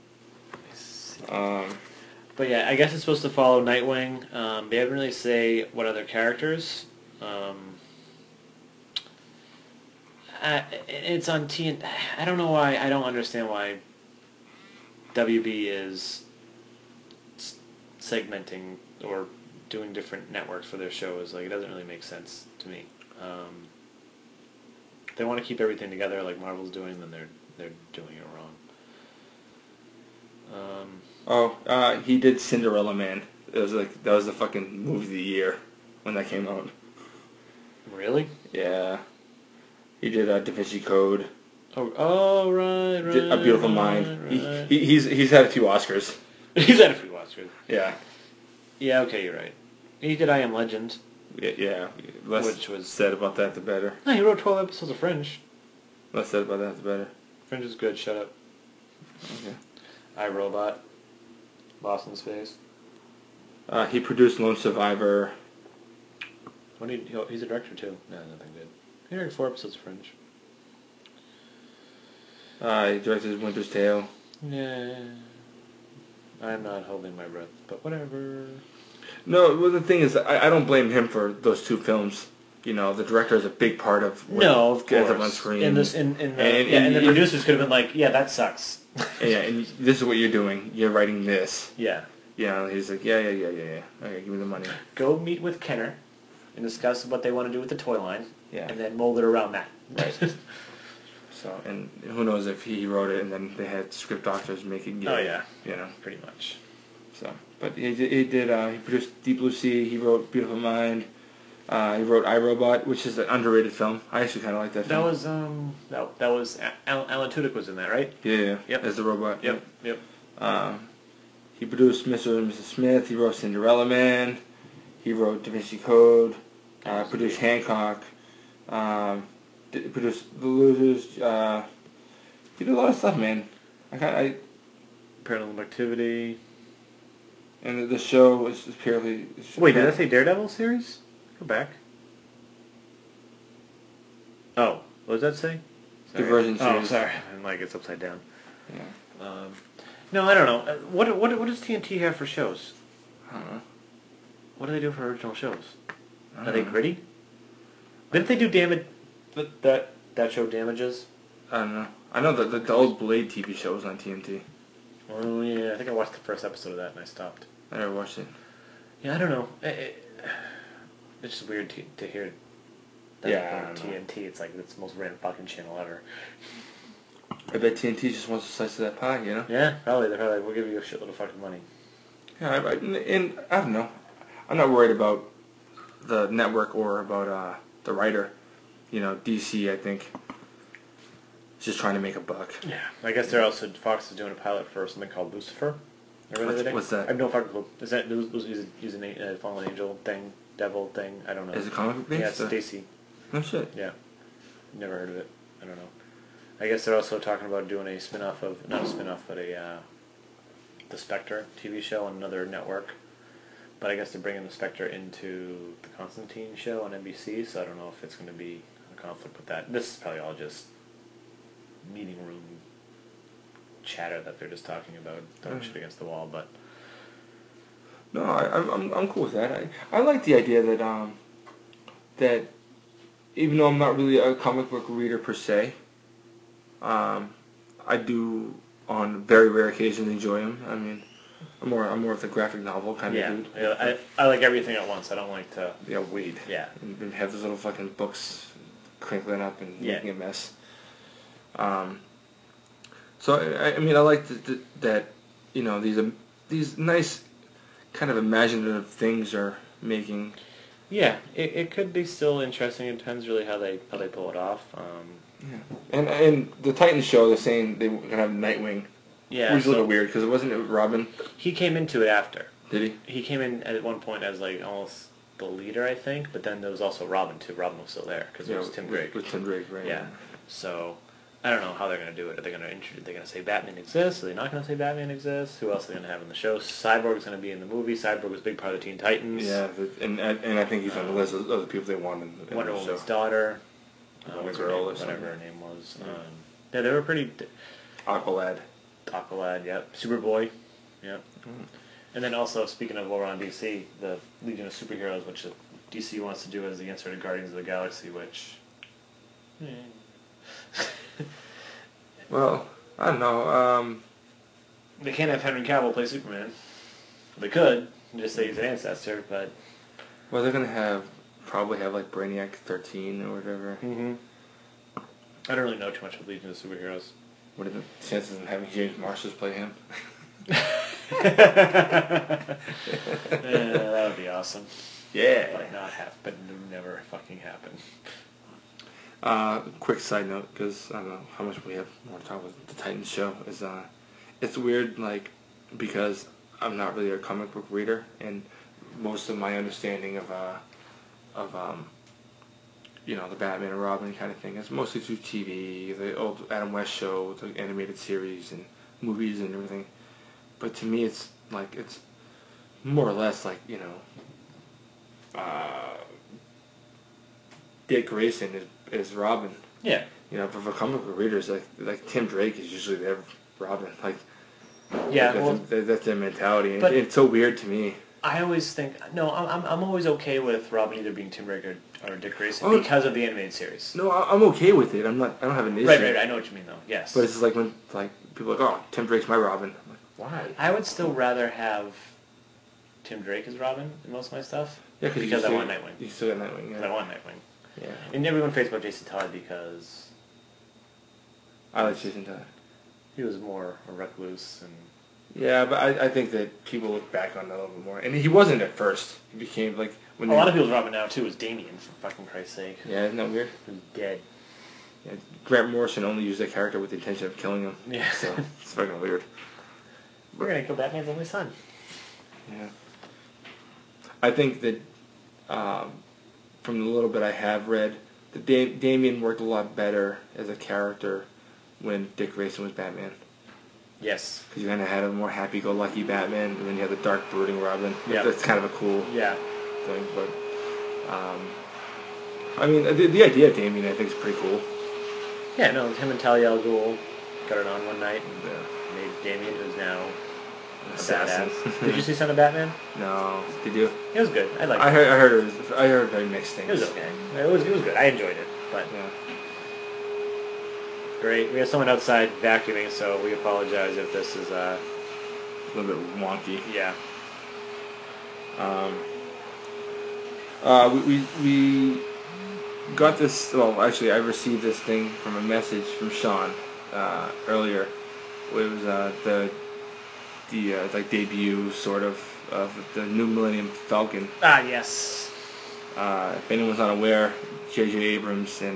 But yeah, I guess it's supposed to follow Nightwing. They didn't really say what other characters. It's on TNT. I don't know why. I don't understand why WB is segmenting or doing different networks for their shows. Like, it doesn't really make sense to me. If they want to keep everything together like Marvel's doing, then they're doing it wrong. He did Cinderella Man. That was the fucking movie of the year when that came out. Really? Yeah. He did Da Vinci Code. Oh, right. A Beautiful Mind. Right. He's had a few Oscars. He's had a few Oscars. Yeah. Yeah, okay, you're right. He did I Am Legend. Yeah. Less said about that, the better. No, he wrote 12 episodes of Fringe. Less said about that, the better. Fringe is good, shut up. Okay. iRobot. Boston's Face. He produced Lone Survivor. He's a director, too. No, nothing good. He directed 4 episodes of Fringe. He directed Winter's Tale. Yeah. I'm not holding my breath, but whatever. No, well, the thing is, I don't blame him for those 2 films. You know, the director is a big part of what of ends course. up on screen. And the producers could have been like, yeah, that sucks. Yeah, and this is what you're doing. You're writing this. Yeah. You know, he's like, yeah. Okay, give me the money. Go meet with Kenner and discuss what they want to do with the toy line. Yeah. And then mold it around that. Right. So, and who knows if he wrote it and then they had script doctors make it. Oh yeah. You know, pretty much. So, but he produced Deep Blue Sea. He wrote Beautiful Mind. He wrote iRobot, which is an underrated film. I actually kind of like that film. That was Alan Tudyk was in that, right? Yeah. Yep. As the robot. Yep. He produced Mr. and Mrs. Smith. He wrote Cinderella Man. He wrote Da Vinci Code. Produced Hancock. Produced The Losers. He did a lot of stuff, man. Paranormal Activity. And the show is purely... Wait, did I say Daredevil series? Go back. Oh, what does that say? Divergent series. Oh, sorry. I'm like, it's upside down. Yeah. No, I don't know. What does TNT have for shows? I don't know. What do they do for original shows? Are they gritty? Didn't they do Damage? That show Damages? I don't know. I know that the old Blade TV show was on TNT. Oh yeah, I think I watched the first episode of that and I stopped. I never watched it. Yeah, I don't know. It's just weird to hear that Yeah, on TNT. It's like it's the most random fucking channel ever. I bet TNT just wants a slice of that pie, you know? Yeah, probably. They're probably like, we'll give you a shitload of fucking money. Yeah, and I don't know. I'm not worried about the network or about the writer. You know, DC, I think, is just trying to make a buck. Yeah, I guess they're also Fox is doing a pilot for something called Lucifer. What's that? I have no fucking clue. Is that using a fallen angel thing, devil thing? I don't know. Is it comic book based? Yeah, it's Stacy. No shit. Yeah, never heard of it. I don't know. I guess they're also talking about doing a spin-off of not a spin-off, but the Spectre TV show on another network. But I guess they're bringing the Spectre into the Constantine show on NBC, so I don't know if it's going to be a conflict with that. This is probably all just meeting room chatter that they're just talking about, throwing shit against the wall. But no, I'm cool with that. I like the idea that that even though I'm not really a comic book reader per se, I do on very rare occasions enjoy them. I mean, I'm more of the graphic novel kind of dude. Yeah, I like everything at once. I don't like to. Yeah, wait. Yeah. And have those little fucking books crinkling up and making a mess. So I mean, I like that you know these nice kind of imaginative things are making. Yeah, it could be still interesting. It depends really how they pull it off. Yeah. And the Titans show, they're saying they were gonna have Nightwing. Yeah, which is a little weird because it wasn't Robin. He came into it after. Did he? He came in at one point as like almost the leader, I think. But then there was also Robin too. Robin was still there because it was Tim Drake. With Tim Drake, right? Yeah. So I don't know how they're gonna do it. Are they gonna say Batman exists? Are they not gonna say Batman exists? Who else are they gonna have in the show? Cyborg is gonna be in the movie. Cyborg was a big part of the Teen Titans. Yeah, and I think he's on the list of the people they want in Wonder the show. Woman's daughter. Wonder Girl or whatever something. her name was. Yeah. Yeah, they were pretty. Aqualad. Aqualad, yep. Superboy, yep. And then also, speaking of over on DC, the Legion of Superheroes, which DC wants to do as the answer to Guardians of the Galaxy, which... Well, I don't know. They can't have Henry Cavill play Superman. They could, just say he's an ancestor, but... Well, they're gonna probably have like Brainiac 13 or whatever. Mm-hmm. I don't really know too much about Legion of Superheroes. What are the chances of having James Marsters play him? That would be awesome. Yeah. Might not happen, but it would never fucking happen. Quick side note, because I don't know how much we have more to talk about the Titans show, is it's weird, like, because I'm not really a comic book reader, and most of my understanding of you know, the Batman and Robin kind of thing is mostly through TV, the old Adam West show, the animated series and movies and everything. But to me, it's like, it's more or less like, you know, Dick Grayson is Robin. Yeah. You know, for comic book readers, like Tim Drake is usually their Robin. Like, Yeah, that's their mentality. And it's so weird to me. I always think I'm always okay with Robin either being Tim Drake or Dick Grayson because of the animated series. No, I'm okay with it. I don't have an issue. Right. I know what you mean though. Yes. But it's just like when people are like, oh, Tim Drake's my Robin. I'm like, why? I would still rather have Tim Drake as Robin in most of my stuff. Yeah, because I want Nightwing. You still got Nightwing. Yeah. I want Nightwing. Yeah. And everyone praised about Jason Todd because I like Jason Todd. he was more a recluse and. Yeah, but I think that people look back on that a little bit more. And he wasn't at first. He became, like... A lot of people's Robin now, too, is Damien, for fucking Christ's sake. Yeah, isn't that weird? Who's dead. Yeah, Grant Morrison only used that character with the intention of killing him. Yeah. So, it's fucking weird. We're gonna kill Batman's only son. Yeah. I think that, from the little bit I have read, that Damien worked a lot better as a character when Dick Grayson was Batman. Yes. Because you kind of had a more happy-go-lucky Batman, and then you had the dark, brooding Robin. Yeah. That's kind of a cool thing. But, I mean, the idea of Damien, I think, is pretty cool. Yeah, no, him and Talia al Ghul got it on one night and made Damien, who's now an assassin. Did you see Son of Batman? No. Did you? It was good. I liked it. I heard very mixed things. It was okay. It was good. I enjoyed it. But Yeah. Great. We have someone outside vacuuming, so we apologize if this is A little bit wonky. yeah. We got this. Well, actually, I received this thing from a message from Sean earlier. It was the like debut sort of the new Millennium Falcon. Ah, yes. If anyone's not aware, J.J. Abrams and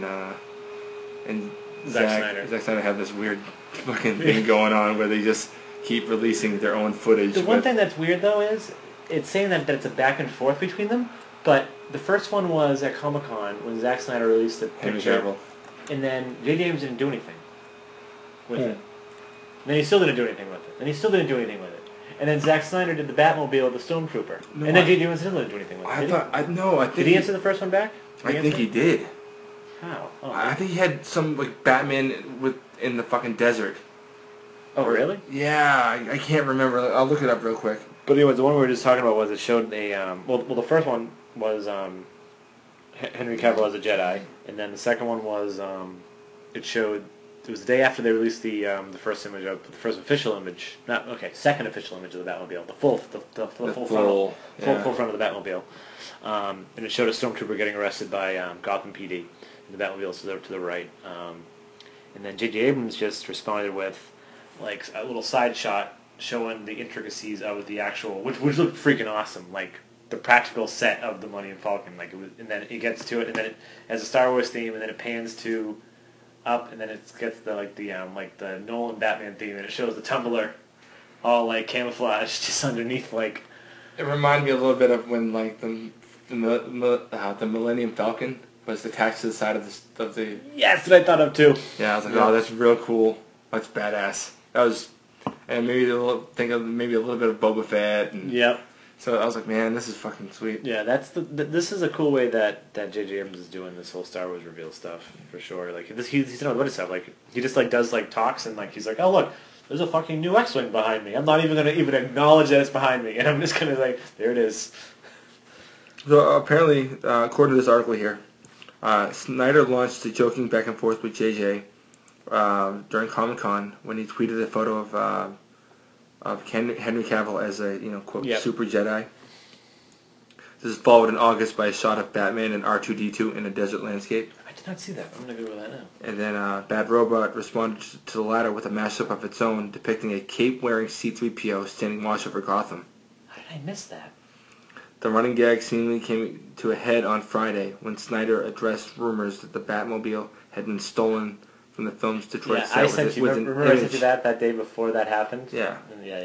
Zack Snyder have this weird fucking thing going on where they just keep releasing their own footage. The one thing that's weird though is it's saying that it's a back and forth between them, but the first one was at Comic-Con when Zack Snyder released the picture, and then J.J. Abrams didn't do anything with it. And then he still didn't do anything with it. And he still didn't do anything with it. And then Zack Snyder did the Batmobile, the Stormtrooper. And then J.J. Abrams still didn't do anything with it. Did he answer the first one back? I think he did. How? Oh. I think he had some like Batman in the fucking desert. Oh, really? Yeah, I can't remember. I'll look it up real quick. But anyways, the one we were just talking about was it showed a well, the first one was Henry Cavill as a Jedi, and then the second one was it showed. It was the day after they released the first image of the first official image, second official image of the Batmobile, the full front of the Batmobile, and it showed a stormtrooper getting arrested by Gotham PD, and the Batmobile's to the right, and then J.J. Abrams just responded with like a little side shot showing the intricacies of the actual, which looked freaking awesome, like the practical set of the Millennium Falcon, like it was, and then it gets to it, and then it has a Star Wars theme, and then it pans to up, and then it gets the Nolan Batman theme, and it shows the Tumbler all like camouflaged just underneath like. It reminded me a little bit of when like the Millennium Falcon was attached to the side of the. Yeah, that's what I thought of too. Yeah, I was like, oh, that's real cool. That's badass. That was, and maybe a little bit of Boba Fett. And yep. So I was like, man, this is fucking sweet. Yeah, that's this is a cool way that J.J. Abrams is doing this whole Star Wars reveal stuff for sure. Like he's done what stuff. Like he just like does like talks and like he's like, oh look, there's a fucking new X-wing behind me. I'm not even gonna even acknowledge that it's behind me, and I'm just gonna like, there it is. So apparently, according to this article here, Snyder launched a joking back and forth with J.J. During Comic-Con when he tweeted a photo of Henry Cavill as a quote super Jedi. This is followed in August by a shot of Batman and R2-D2 in a desert landscape. I did not see that. I'm gonna Google that now. And then Bad Robot responded to the latter with a mashup of its own, depicting a cape-wearing C-3PO standing watch over Gotham. How did I miss that? The running gag seemingly came to a head on Friday when Snyder addressed rumors that the Batmobile had been stolen from the film's Detroit set. I sent you. Remember I sent you that day before that happened? Yeah.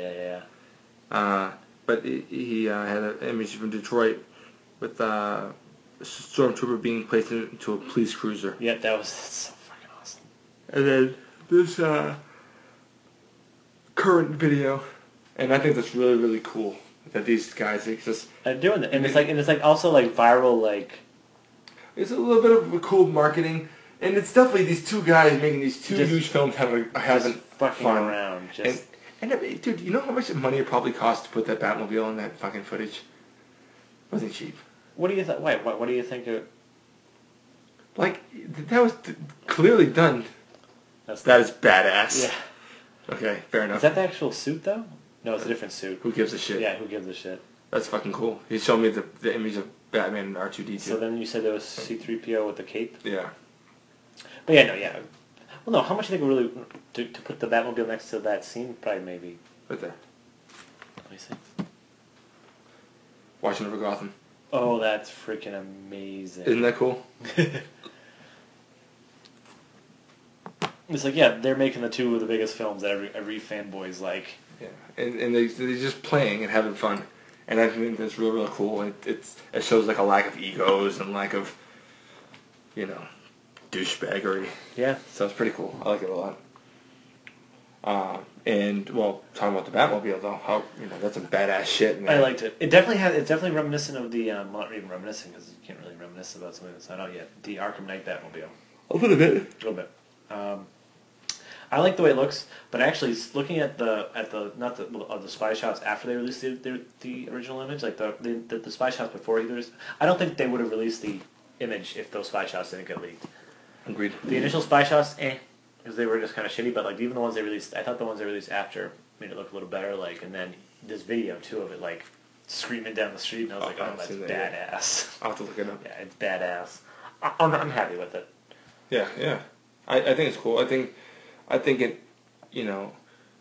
Yeah. But he had an image from Detroit with a stormtrooper being placed into a police cruiser. Yeah, that was so fucking awesome. And then this current video, and I think that's really, really cool that these guys exist. Are doing it, and it's like also like viral like. It's a little bit of cool marketing. And it's definitely these two guys making these two huge films having fucking fun around. And dude, you know how much money it probably cost to put that Batmobile in that fucking footage? It wasn't cheap. What do you think? Wait, what do you think? Like that was clearly done. That is badass. Yeah. Okay, fair enough. Is that the actual suit though? No, it's a different suit. Who gives a shit? Yeah, who gives a shit? That's fucking cool. He showed me the image of Batman and R2-D2. So then you said there was C-3PO with the cape. Yeah. But yeah. Well, no. How much do you think really to put the Batmobile next to that scene? Probably maybe. Right there. Let me see. Watching over Gotham. Oh, that's freaking amazing! Isn't that cool? It's like they're making the two of the biggest films that every fanboy's like. Yeah, and they're just playing and having fun, and I think that's real, real cool. It shows like a lack of egos and lack of, douchebaggery. Yeah. So it's pretty cool. I like it a lot. And talking about the Batmobile though, how that's some badass shit. Man. I liked it. It's definitely reminiscent of the not even reminiscent because you can't really reminisce about something that's not out yet. The Arkham Knight Batmobile. A little bit. A little bit. I like the way it looks, but actually looking at the spy shots after they released the original image, like the spy shots before he released, I don't think they would have released the image if those spy shots didn't get leaked. Agreed. The initial spy shots, because they were just kind of shitty. But like even the ones they released after made it look a little better. Like, and then this video too of it like screaming down the street, and I was like, oh, that's badass. I'll have to look it up. Yeah, it's badass. I'm happy with it. Yeah, yeah. I think it's cool. I think it, you know,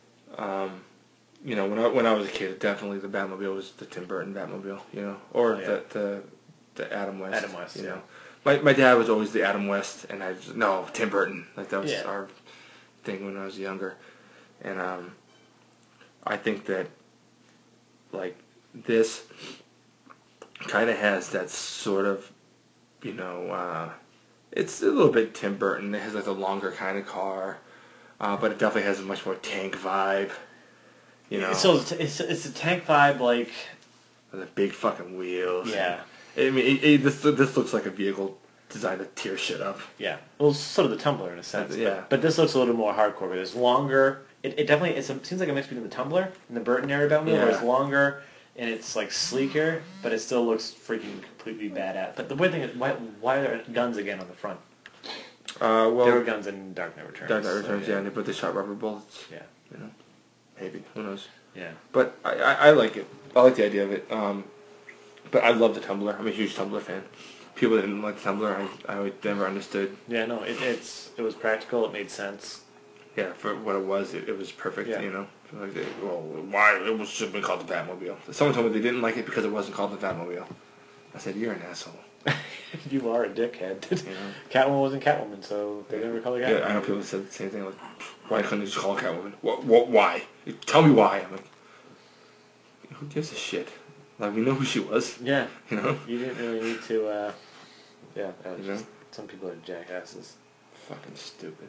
when I was a kid, definitely the Batmobile was the Tim Burton Batmobile, you know, or the Adam West. Adam West, you know. My dad was always the Adam West, and no, Tim Burton. Like that was our thing when I was younger, and I think that like this kind of has that sort of, you know, it's a little bit Tim Burton. It has like a longer kind of car, but it definitely has a much more tank vibe. You know, so it's a tank vibe, like the big fucking wheels. Yeah. I mean, this looks like a vehicle designed to tear shit up. Yeah. Well, sort of the Tumbler in a sense. Yeah. But this looks a little more hardcore. But it's longer. It definitely seems like a mix between the Tumbler and the Burton era Batmobile, where it's longer and it's like sleeker, but it still looks freaking completely badass. But the weird thing is, why are there guns again on the front? Well, there were guns in Dark Knight Returns. Dark Knight Returns, yeah, and they put the shot rubber bullets. Yeah. You know, maybe, who knows? Yeah. But I like it. I like the idea of it. But I love the Tumbler. I'm a huge Tumbler fan. People that didn't like the Tumbler, I never understood. Yeah, no, it was practical. It made sense. Yeah, for what it was perfect. Yeah. You know, like why it should have been called the Batmobile. Someone told me they didn't like it because it wasn't called the Batmobile. I said, you're an asshole. You are a dickhead. You know? Catwoman wasn't Catwoman, so they never called her Catwoman. Yeah, I know people said the same thing. Like, why couldn't they just call her Catwoman? Why? Tell me why. I'm like, who gives a shit? Like, we know who she was. Yeah. You know? You didn't really need to, you know? Some people are jackasses. Fucking stupid.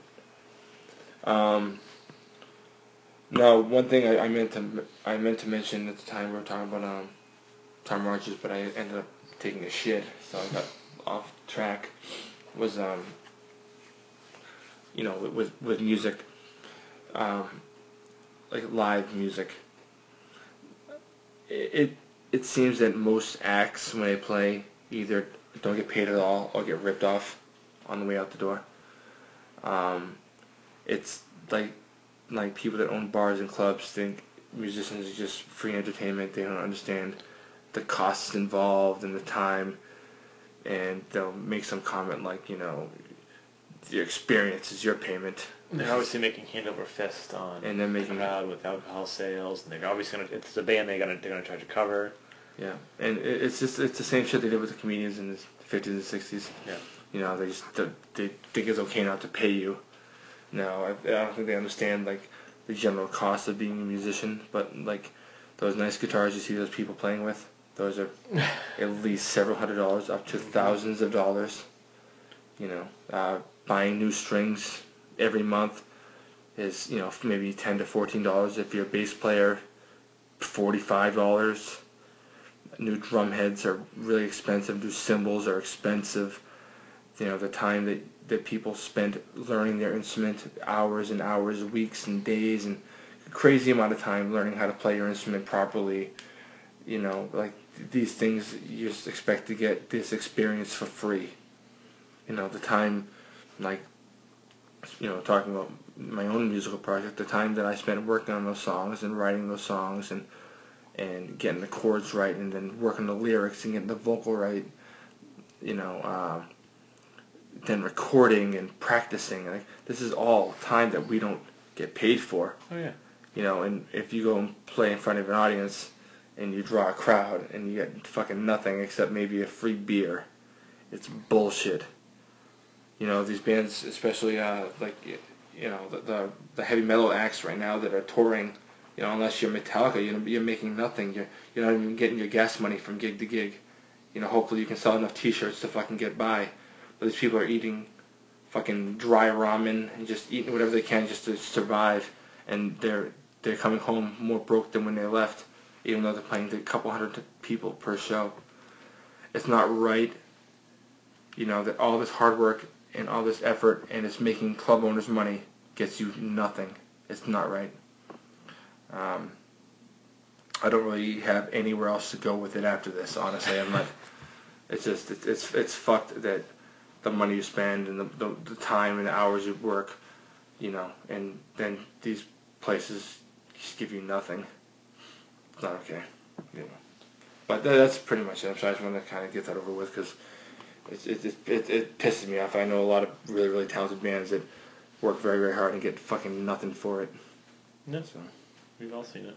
Now, one thing I meant to mention at the time we were talking about Tom Rogers, but I ended up taking a shit, so I got off track. Was you know, with music, like live music. It seems that most acts when they play either don't get paid at all or get ripped off on the way out the door. It's like people that own bars and clubs think musicians are just free entertainment. They don't understand the costs involved and the time, and they'll make some comment like, you know, your experience is your payment. They're obviously making hand over fist on and then making the crowd with alcohol sales, and they're obviously it's a band they're gonna charge a cover. Yeah, and it's the same shit they did with the comedians in the 50s and 60s. Yeah, you know, they think it's okay not to pay you. No, I don't think they understand like the general cost of being a musician, but like those nice guitars you see those people playing with, those are at least several $100s, up to thousands of dollars. You know, buying new strings every month is, you know, maybe $10 to $14 if you're a bass player, $45. New drum heads are really expensive. New cymbals are expensive. You know, the time that people spend learning their instrument, hours and hours, weeks and days, and a crazy amount of time learning how to play your instrument properly. You know, like these things, you just expect to get this experience for free. You know, the time, like, you know, talking about my own musical project, the time that I spent working on those songs and writing those songs and getting the chords right and then working the lyrics and getting the vocal right, you know, then recording and practicing. Like, this is all time that we don't get paid for. Oh, yeah. You know, and if you go and play in front of an audience and you draw a crowd and you get fucking nothing except maybe a free beer, it's bullshit. You know, these bands, especially like, you know, the heavy metal acts right now that are touring, you know, unless you're Metallica, you're making nothing. You're not even getting your gas money from gig to gig. You know, hopefully you can sell enough T-shirts to fucking get by. But these people are eating fucking dry ramen and just eating whatever they can just to survive, and they're coming home more broke than when they left, even though they're playing to a couple hundred people per show. It's not right. You know, that all this hard work and all this effort and it's making club owners money gets you nothing. It's not right. I don't really have anywhere else to go with it after this, honestly. I'm not. It's just it's fucked that the money you spend and the time and the hours you work, you know, and then these places just give you nothing. It's not okay. You know. But that's pretty much it. I'm sorry, I just want to kind of get that over with because it pisses me off. I know a lot of really, really talented bands that work very, very hard and get fucking nothing for it. No, So, we've all seen it.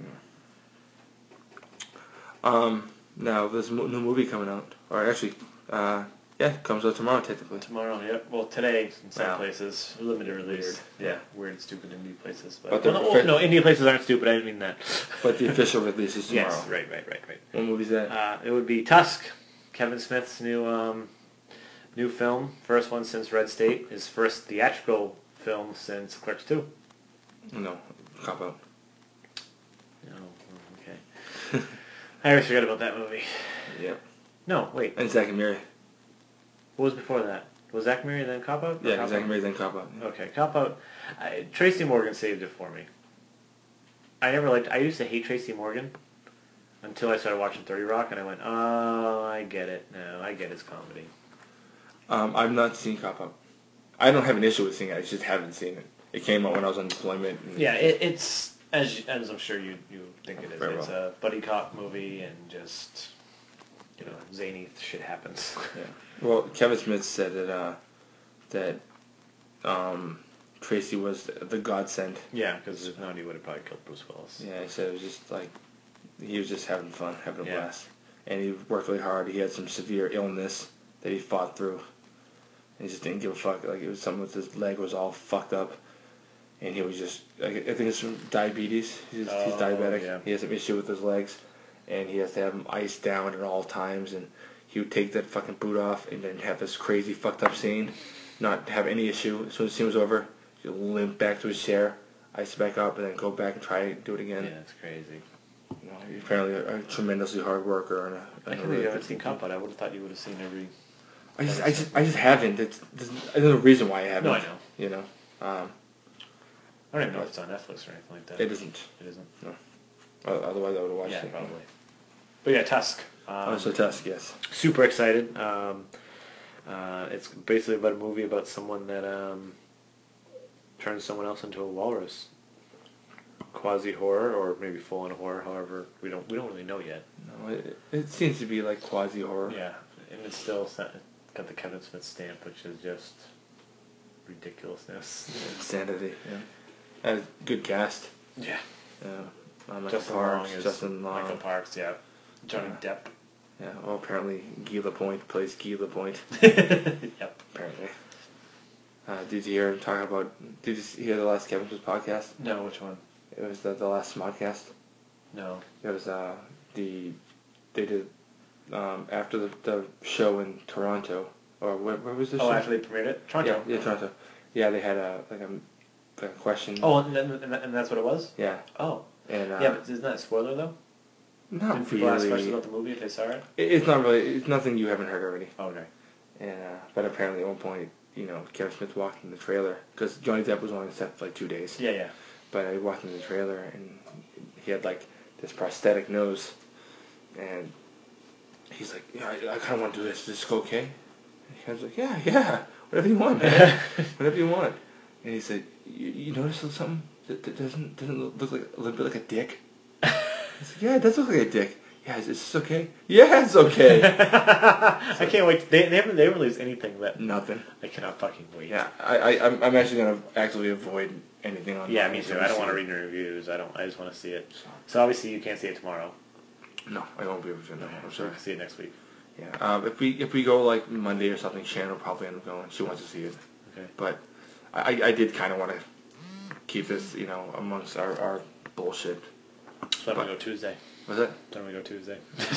yeah. Now there's a new movie coming out, or actually, it comes out tomorrow technically. Tomorrow, yeah. Well, today in some Wow. places, limited release. Weird. Yeah, weird, stupid indie places. But no, indie places aren't stupid. I didn't mean that. But the official release is tomorrow. Yes, right. What movie's that? It would be Tusk, Kevin Smith's new film, first one since Red State. His first theatrical film since Clerks 2. No, Cop Out. Oh, okay. I always forgot about that movie. Yep. No, wait. And Zack and Miri. What was before that? Was Zack Miri then Cop Out? Yeah, Zack and Miri then Cop Out. Yeah. Okay, Cop Out. Tracy Morgan saved it for me. I used to hate Tracy Morgan until I started watching 30 Rock, and I went, oh, I get it now. I get his comedy. I've not seen Cop Out. I don't have an issue with seeing it. I just haven't seen it. It came out when I was on deployment. Yeah, it's as I'm sure you think it is. Very It's well. a buddy cop movie, and just zany shit happens. Yeah. Well, Kevin Smith said that Tracy was the godsend. Yeah, because if not, he would have probably killed Bruce Willis. Yeah, he said it was just like he was just having fun, having a Yeah. blast, and he worked really hard. He had some severe illness that he fought through, and he just didn't give a fuck. Like it was something with his leg was all fucked up, and he was just I think it's from diabetes. He's diabetic. Yeah. He has some issue with his legs, and he has to have them iced down at all times. And he would take that fucking boot off and then have this crazy fucked up scene, not have any issue. As soon as the scene was over, he'd limp back to his chair, ice it back up, and then go back and try and do it again. Yeah, it's crazy. You know, he's apparently a tremendously hard worker and I a can't believe really you haven't good- seen Cop Out. I would have thought you would have seen every. I just haven't. There's no reason why I haven't. No, I know. You know, I don't even know if it's on Netflix or anything like that. it isn't. It isn't. Otherwise, I would have watched Yeah, it. probably. But yeah, Tusk. So Tusk, yes. Super excited. It's basically about a movie about someone that turns someone else into a walrus. Quasi horror, or maybe full on horror. However, we don't really know yet. No, it seems to be like quasi horror. Yeah, and it's still got the Kevin Smith stamp, which is just ridiculousness. Insanity. Yeah. Good cast. Yeah. Michael Justin Parks, Long is Justin Long. Michael Parks. Yeah. Johnny Depp. Yeah. Well, apparently Guy Lapointe plays Guy Lapointe. Yep. Apparently. Did you hear him talk about? Did you hear the last Kevin Smith podcast? No, which one? It was the last Smodcast. No. It was they did after the show in Toronto, or where was the show? Oh, after they premiered it? Toronto. Yeah, Toronto. Yeah, they had a question. Oh, and that's what it was? Yeah. Oh. And Yeah, but isn't that a spoiler, though? not Didn't people ask questions really. about the movie if they saw it? It's not really. It's nothing you haven't heard already. Oh, okay. And but apparently at one point, Kevin Smith walked in the trailer because Johnny Depp was only on set for like 2 days. Yeah. But I walked in the trailer and he had like this prosthetic nose, and he's like, "Yeah, I kind of want to do this. Is this okay?" And he was like, "Yeah, whatever you want, man. Whatever you want." And he said, "You notice something that doesn't look like a little bit like a dick?" I said, "Yeah, it does look like a dick." "Yeah, is this okay?" "Yeah, it's okay." I can't wait. They haven't released anything that Nothing. I cannot fucking wait. Yeah, I'm actually gonna actively avoid anything on. Yeah, me too. I don't want to read the reviews. I just want to see it. So obviously you can't see it tomorrow. No, I won't be able to. No, I'm So sorry. see it next week. Yeah. If we go like Monday or something, Shannon will probably end up going. She wants to see it. Okay. But I did kind of want to keep this, amongst our bullshit. So I'm gonna go Tuesday. Was it? I'm gonna go Tuesday.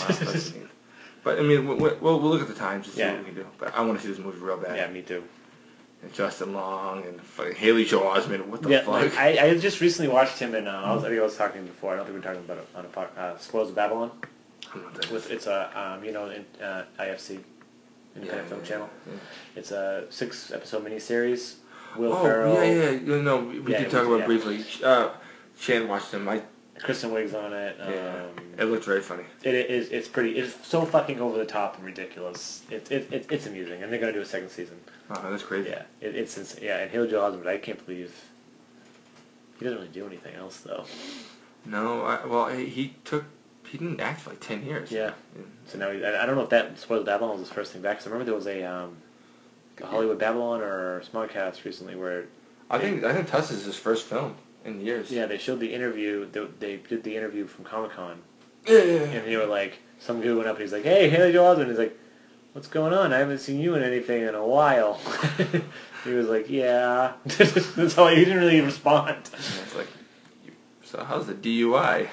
But I mean, we'll look at the times to see Yeah. what we can do. But I want to see this movie real bad. Yeah, me too. And Justin Long and fucking Haley Joel Osment. What the Yeah, fuck? like, I just recently watched him in. I think I was talking before. I don't think we were talking about it on a podcast. Spoils of Babylon. I don't know what that is. It's a in IFC, Independent Film Channel. Yeah. It's a 6-episode miniseries. Will Oh, Ferrell, yeah. We Yeah, did talk about yeah. briefly. Shannon watched them. Kristen Wiig's on it. It looked very funny. It's pretty. It's so fucking over the top and ridiculous. It's amusing, and they're gonna do a second season. Oh, that's crazy. Yeah, it's insane. Yeah, and Haley Joel Osment, I can't believe he doesn't really do anything else though. No, he he didn't act for like 10 years. Yeah. So now I don't know if that Spoiled Babylon was his first thing back. Because I remember there was a Hollywood Babylon or Smodcast recently where I think Tusk is his first film in years. yeah, they showed the interview. They did the interview from Comic-Con. Yeah. And they were like, some dude went up and he's like, "Hey, Haley Joel Osment." He's like, "What's going on? I haven't seen you in anything in a while." He was like, "Yeah." That's all. He didn't really respond. And it's like, so how's the DUI?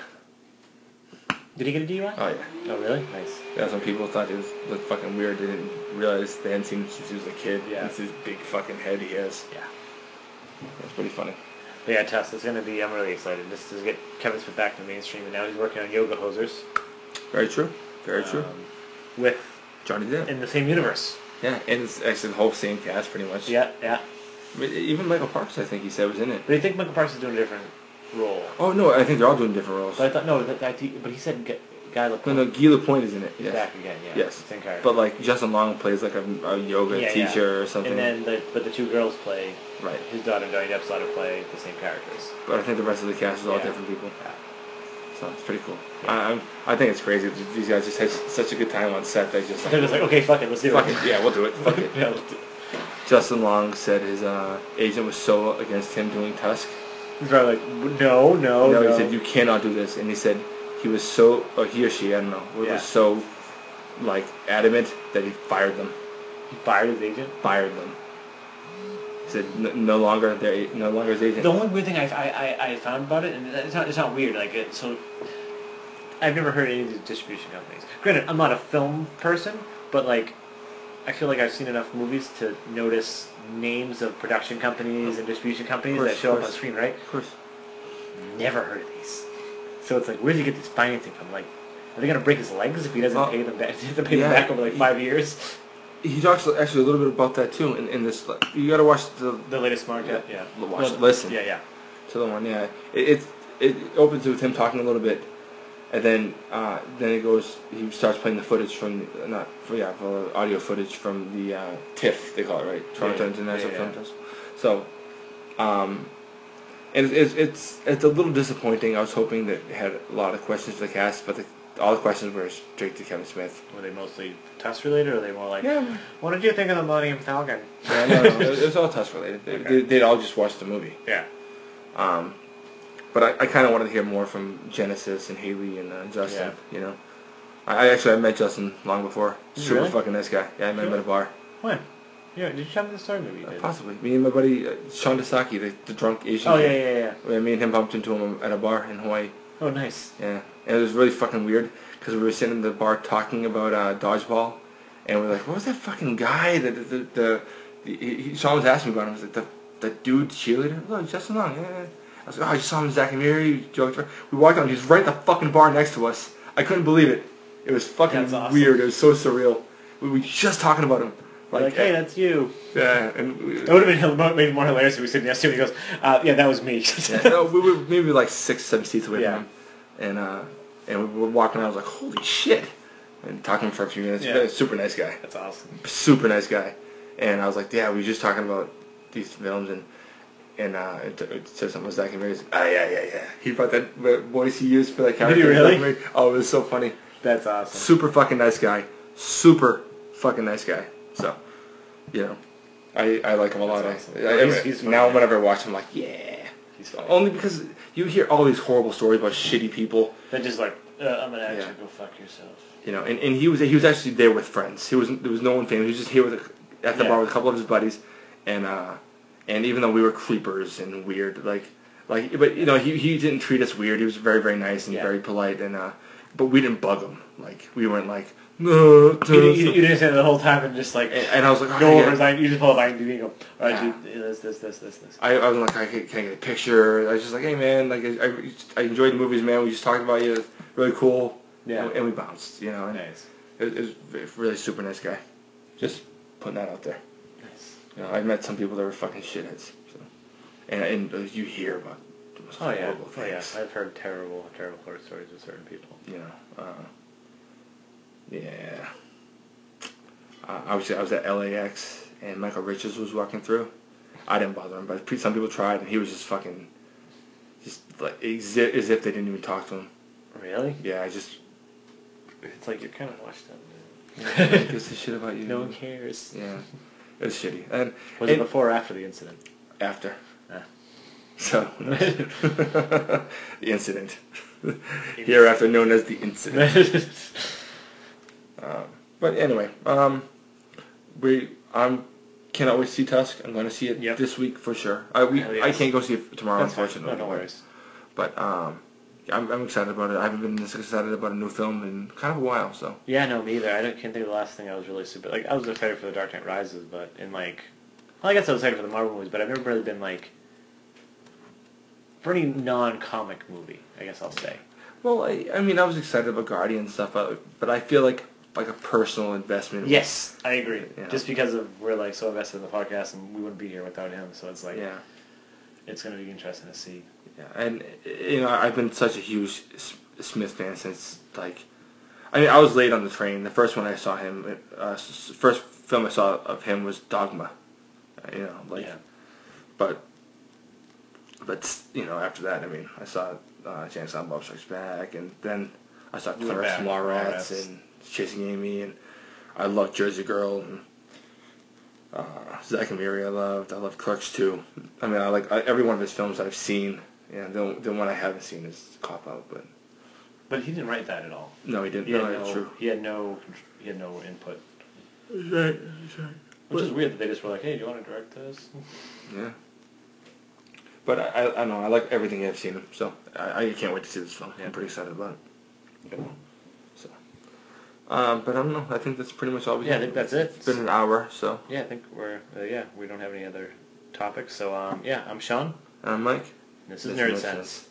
Did he get a DUI? Oh yeah. Oh really? Nice. Yeah, some people thought it was fucking weird. They didn't realize they hadn't seen him since he was a kid. Yeah. It's his big fucking head he has. Yeah. That's pretty funny. But yeah, Tess, it's gonna be. I'm really excited. This is get Kevin Smith back to the mainstream, and now he's working on Yoga Hosers. Very true. Very true. With Johnny Depp. in the same universe. Yeah, and it's actually the whole same cast pretty much. Yeah, yeah. Even Michael Parks, I think he said, was in it. But I think Michael Parks is doing a different role. Oh no, I think they're all doing different roles. But I thought no, but he said Guy LaPointe. No, Guy Lapointe is in it. He's Yes. back again. Yeah. Yes. Same character. But like Justin Long plays like a yoga teacher or something. And then the two girls play. Right. His daughter and Johnny Depp's daughter play the same characters. But I think the rest of the cast is all Yeah. different people. Yeah. So it's pretty cool. Yeah. I think it's crazy. These guys just had such a good time on set. They just They're just like, okay, fuck it, let's do fuck it. it. Yeah, we'll do it. Fuck it. Yeah, let's do it. Justin Long said his agent was so against him doing Tusk. He's probably like, no. He said you cannot do this, and he said he was so, or he or she, I don't know, Yeah. was so like adamant that he fired them. He fired his agent. Fired them. He said no longer his agent. The only weird thing I found about it, and it's not weird, like so. I've never heard any of these distribution companies. Granted, I'm not a film person, but like, I feel like I've seen enough movies to notice names of production companies and distribution companies that show up on screen, right? Of course. Never heard of these. So it's like, where does he get this financing from? Like, are they gonna break his legs if he doesn't pay them back? Them back over like 5 years. He talks actually a little bit about that too in this. You got to watch The latest market, yeah. Listen. Yeah. To the one, yeah. It opens with him talking a little bit, and then it goes. He starts playing the footage from audio footage from the TIFF, they call it, right? Toronto International Film Festival. So, and it's a little disappointing. I was hoping that it had a lot of questions for the cast, but all the questions were straight to Kevin Smith. Were they mostly Tusk related, or were they more like, Yeah. what did you think of the Millennium Falcon? Yeah, no, it was all Tusk related. Okay. They'd all just watched the movie. Yeah. But I kind of wanted to hear more from Genesis and Haley and Justin. Yeah. You know, I met Justin long before. Did you Super really? fucking nice guy. Yeah, I met him at a bar. When? Yeah, did you tell me the story? Maybe you did. Possibly. Me and my buddy Sean Dasaki, the drunk Asian. Oh, kid. yeah. Me and him bumped into him at a bar in Hawaii. Oh, nice. Yeah, and it was really fucking weird because we were sitting in the bar talking about dodgeball, and we were like, "What was that fucking guy?" Sean was asking me about him. He was like, "The dude cheerleader." Oh, Justin Long. Yeah. I was like, "Oh, you saw him in Zack and Miri." We walked on. He was right at the fucking bar next to us. I couldn't believe it. It was fucking That's awesome. weird. It was so surreal. We were just talking about him. Like, hey, that's you. Yeah, It would have been made more hilarious if we were sitting next to him and he goes, yeah, that was me. yeah, no, we were maybe like 6-7 seats away Yeah. from him, and we were walking around. I was like, "Holy shit!" and talking for a few minutes. Yeah. Super nice guy. That's awesome. Super nice guy. And I was like, "Yeah, we were just talking about these films," and it said something about Zack and Miri. He's like, "Ah, yeah." He brought that voice he used for that character. Did he really? Zack and Miri. Oh, it was so funny. That's awesome. Super fucking nice guy. Super fucking nice guy. So, you know, I like him a lot. That's awesome. He's Now funny. whenever I watch him, I'm like, yeah. He's funny. Only because you hear all these horrible stories about shitty people, They're just like, I'm gonna actually Yeah. go fuck yourself. you know. And he was actually there with friends. There was no one famous. He was just here at the Yeah. bar with a couple of his buddies, and even though we were creepers and weird, but you know, he didn't treat us weird. He was very, very nice and Yeah. very polite, and but we didn't bug him. Like we weren't like no. You didn't say that the whole time and just like, And I was like, go okay, over his line, you just pull up IMDb and go, alright, Yeah. dude, this. I was like, can I get a picture? I was just like, hey man, like I enjoyed the movies, man. We just talked about you, really cool. Yeah. And we bounced, you know. And Nice. it was a really super nice guy. Just putting that out there. Nice. You know, I met some people that were fucking shitheads. So. And you hear about the most horrible things. I've heard terrible horror stories with certain people. You know. Yeah. I was at LAX and Michael Richards was walking through. I didn't bother him, but some people tried, and he was just fucking, just like as if they didn't even talk to him. Really? Yeah, just It's like you're kind of washed up. Who gives a shit about you? No one cares. Yeah, it was shitty. And Was it before or after the incident? after. Ah. So the incident, hereafter known as the incident. But anyway, cannot wait to see Tusk. I'm going to see it this week for sure. I can't go see it tomorrow, unfortunately. No worries. But I'm excited about it. I haven't been this excited about a new film in kind of a while. So yeah, no, me either. I can't think of the last thing I was really super like. I was excited for The Dark Knight Rises, but I guess I was excited for the Marvel movies, but I've never really been like for any non-comic movie. I guess I'll say. Well, I mean, I was excited about Guardian stuff, but I feel like a personal investment. Yes, I agree. You know? Just because we're like so invested in the podcast, and we wouldn't be here without him. So it's like, it's going to be interesting to see. Yeah, and I've been such a huge Smith fan since I was late on the train. The first one I saw him, first film I saw of him was Dogma. But after that, I mean, I saw Janice on Bob Strikes Back, and then I saw Clarence from Mallrats and Chasing Amy, and I loved Jersey Girl, and Zack and Miri I loved Clerks too. I mean, I like every one of his films I've seen, and the one I haven't seen is Cop Out, but he didn't write that at all. No, he didn't. That's true. He had no input. Right. Which is weird that they just were like, hey, do you want to direct this? Yeah. But I don't know. I like everything I've seen him, so I can't wait to see this film. Yeah. I'm pretty excited about it. Good. So, but I don't know. I think that's pretty much all we have. I think that's it. It's been an hour, so. Yeah, I think we don't have any other topics. So, I'm Sean. And I'm Mike. This is Nerd Sense.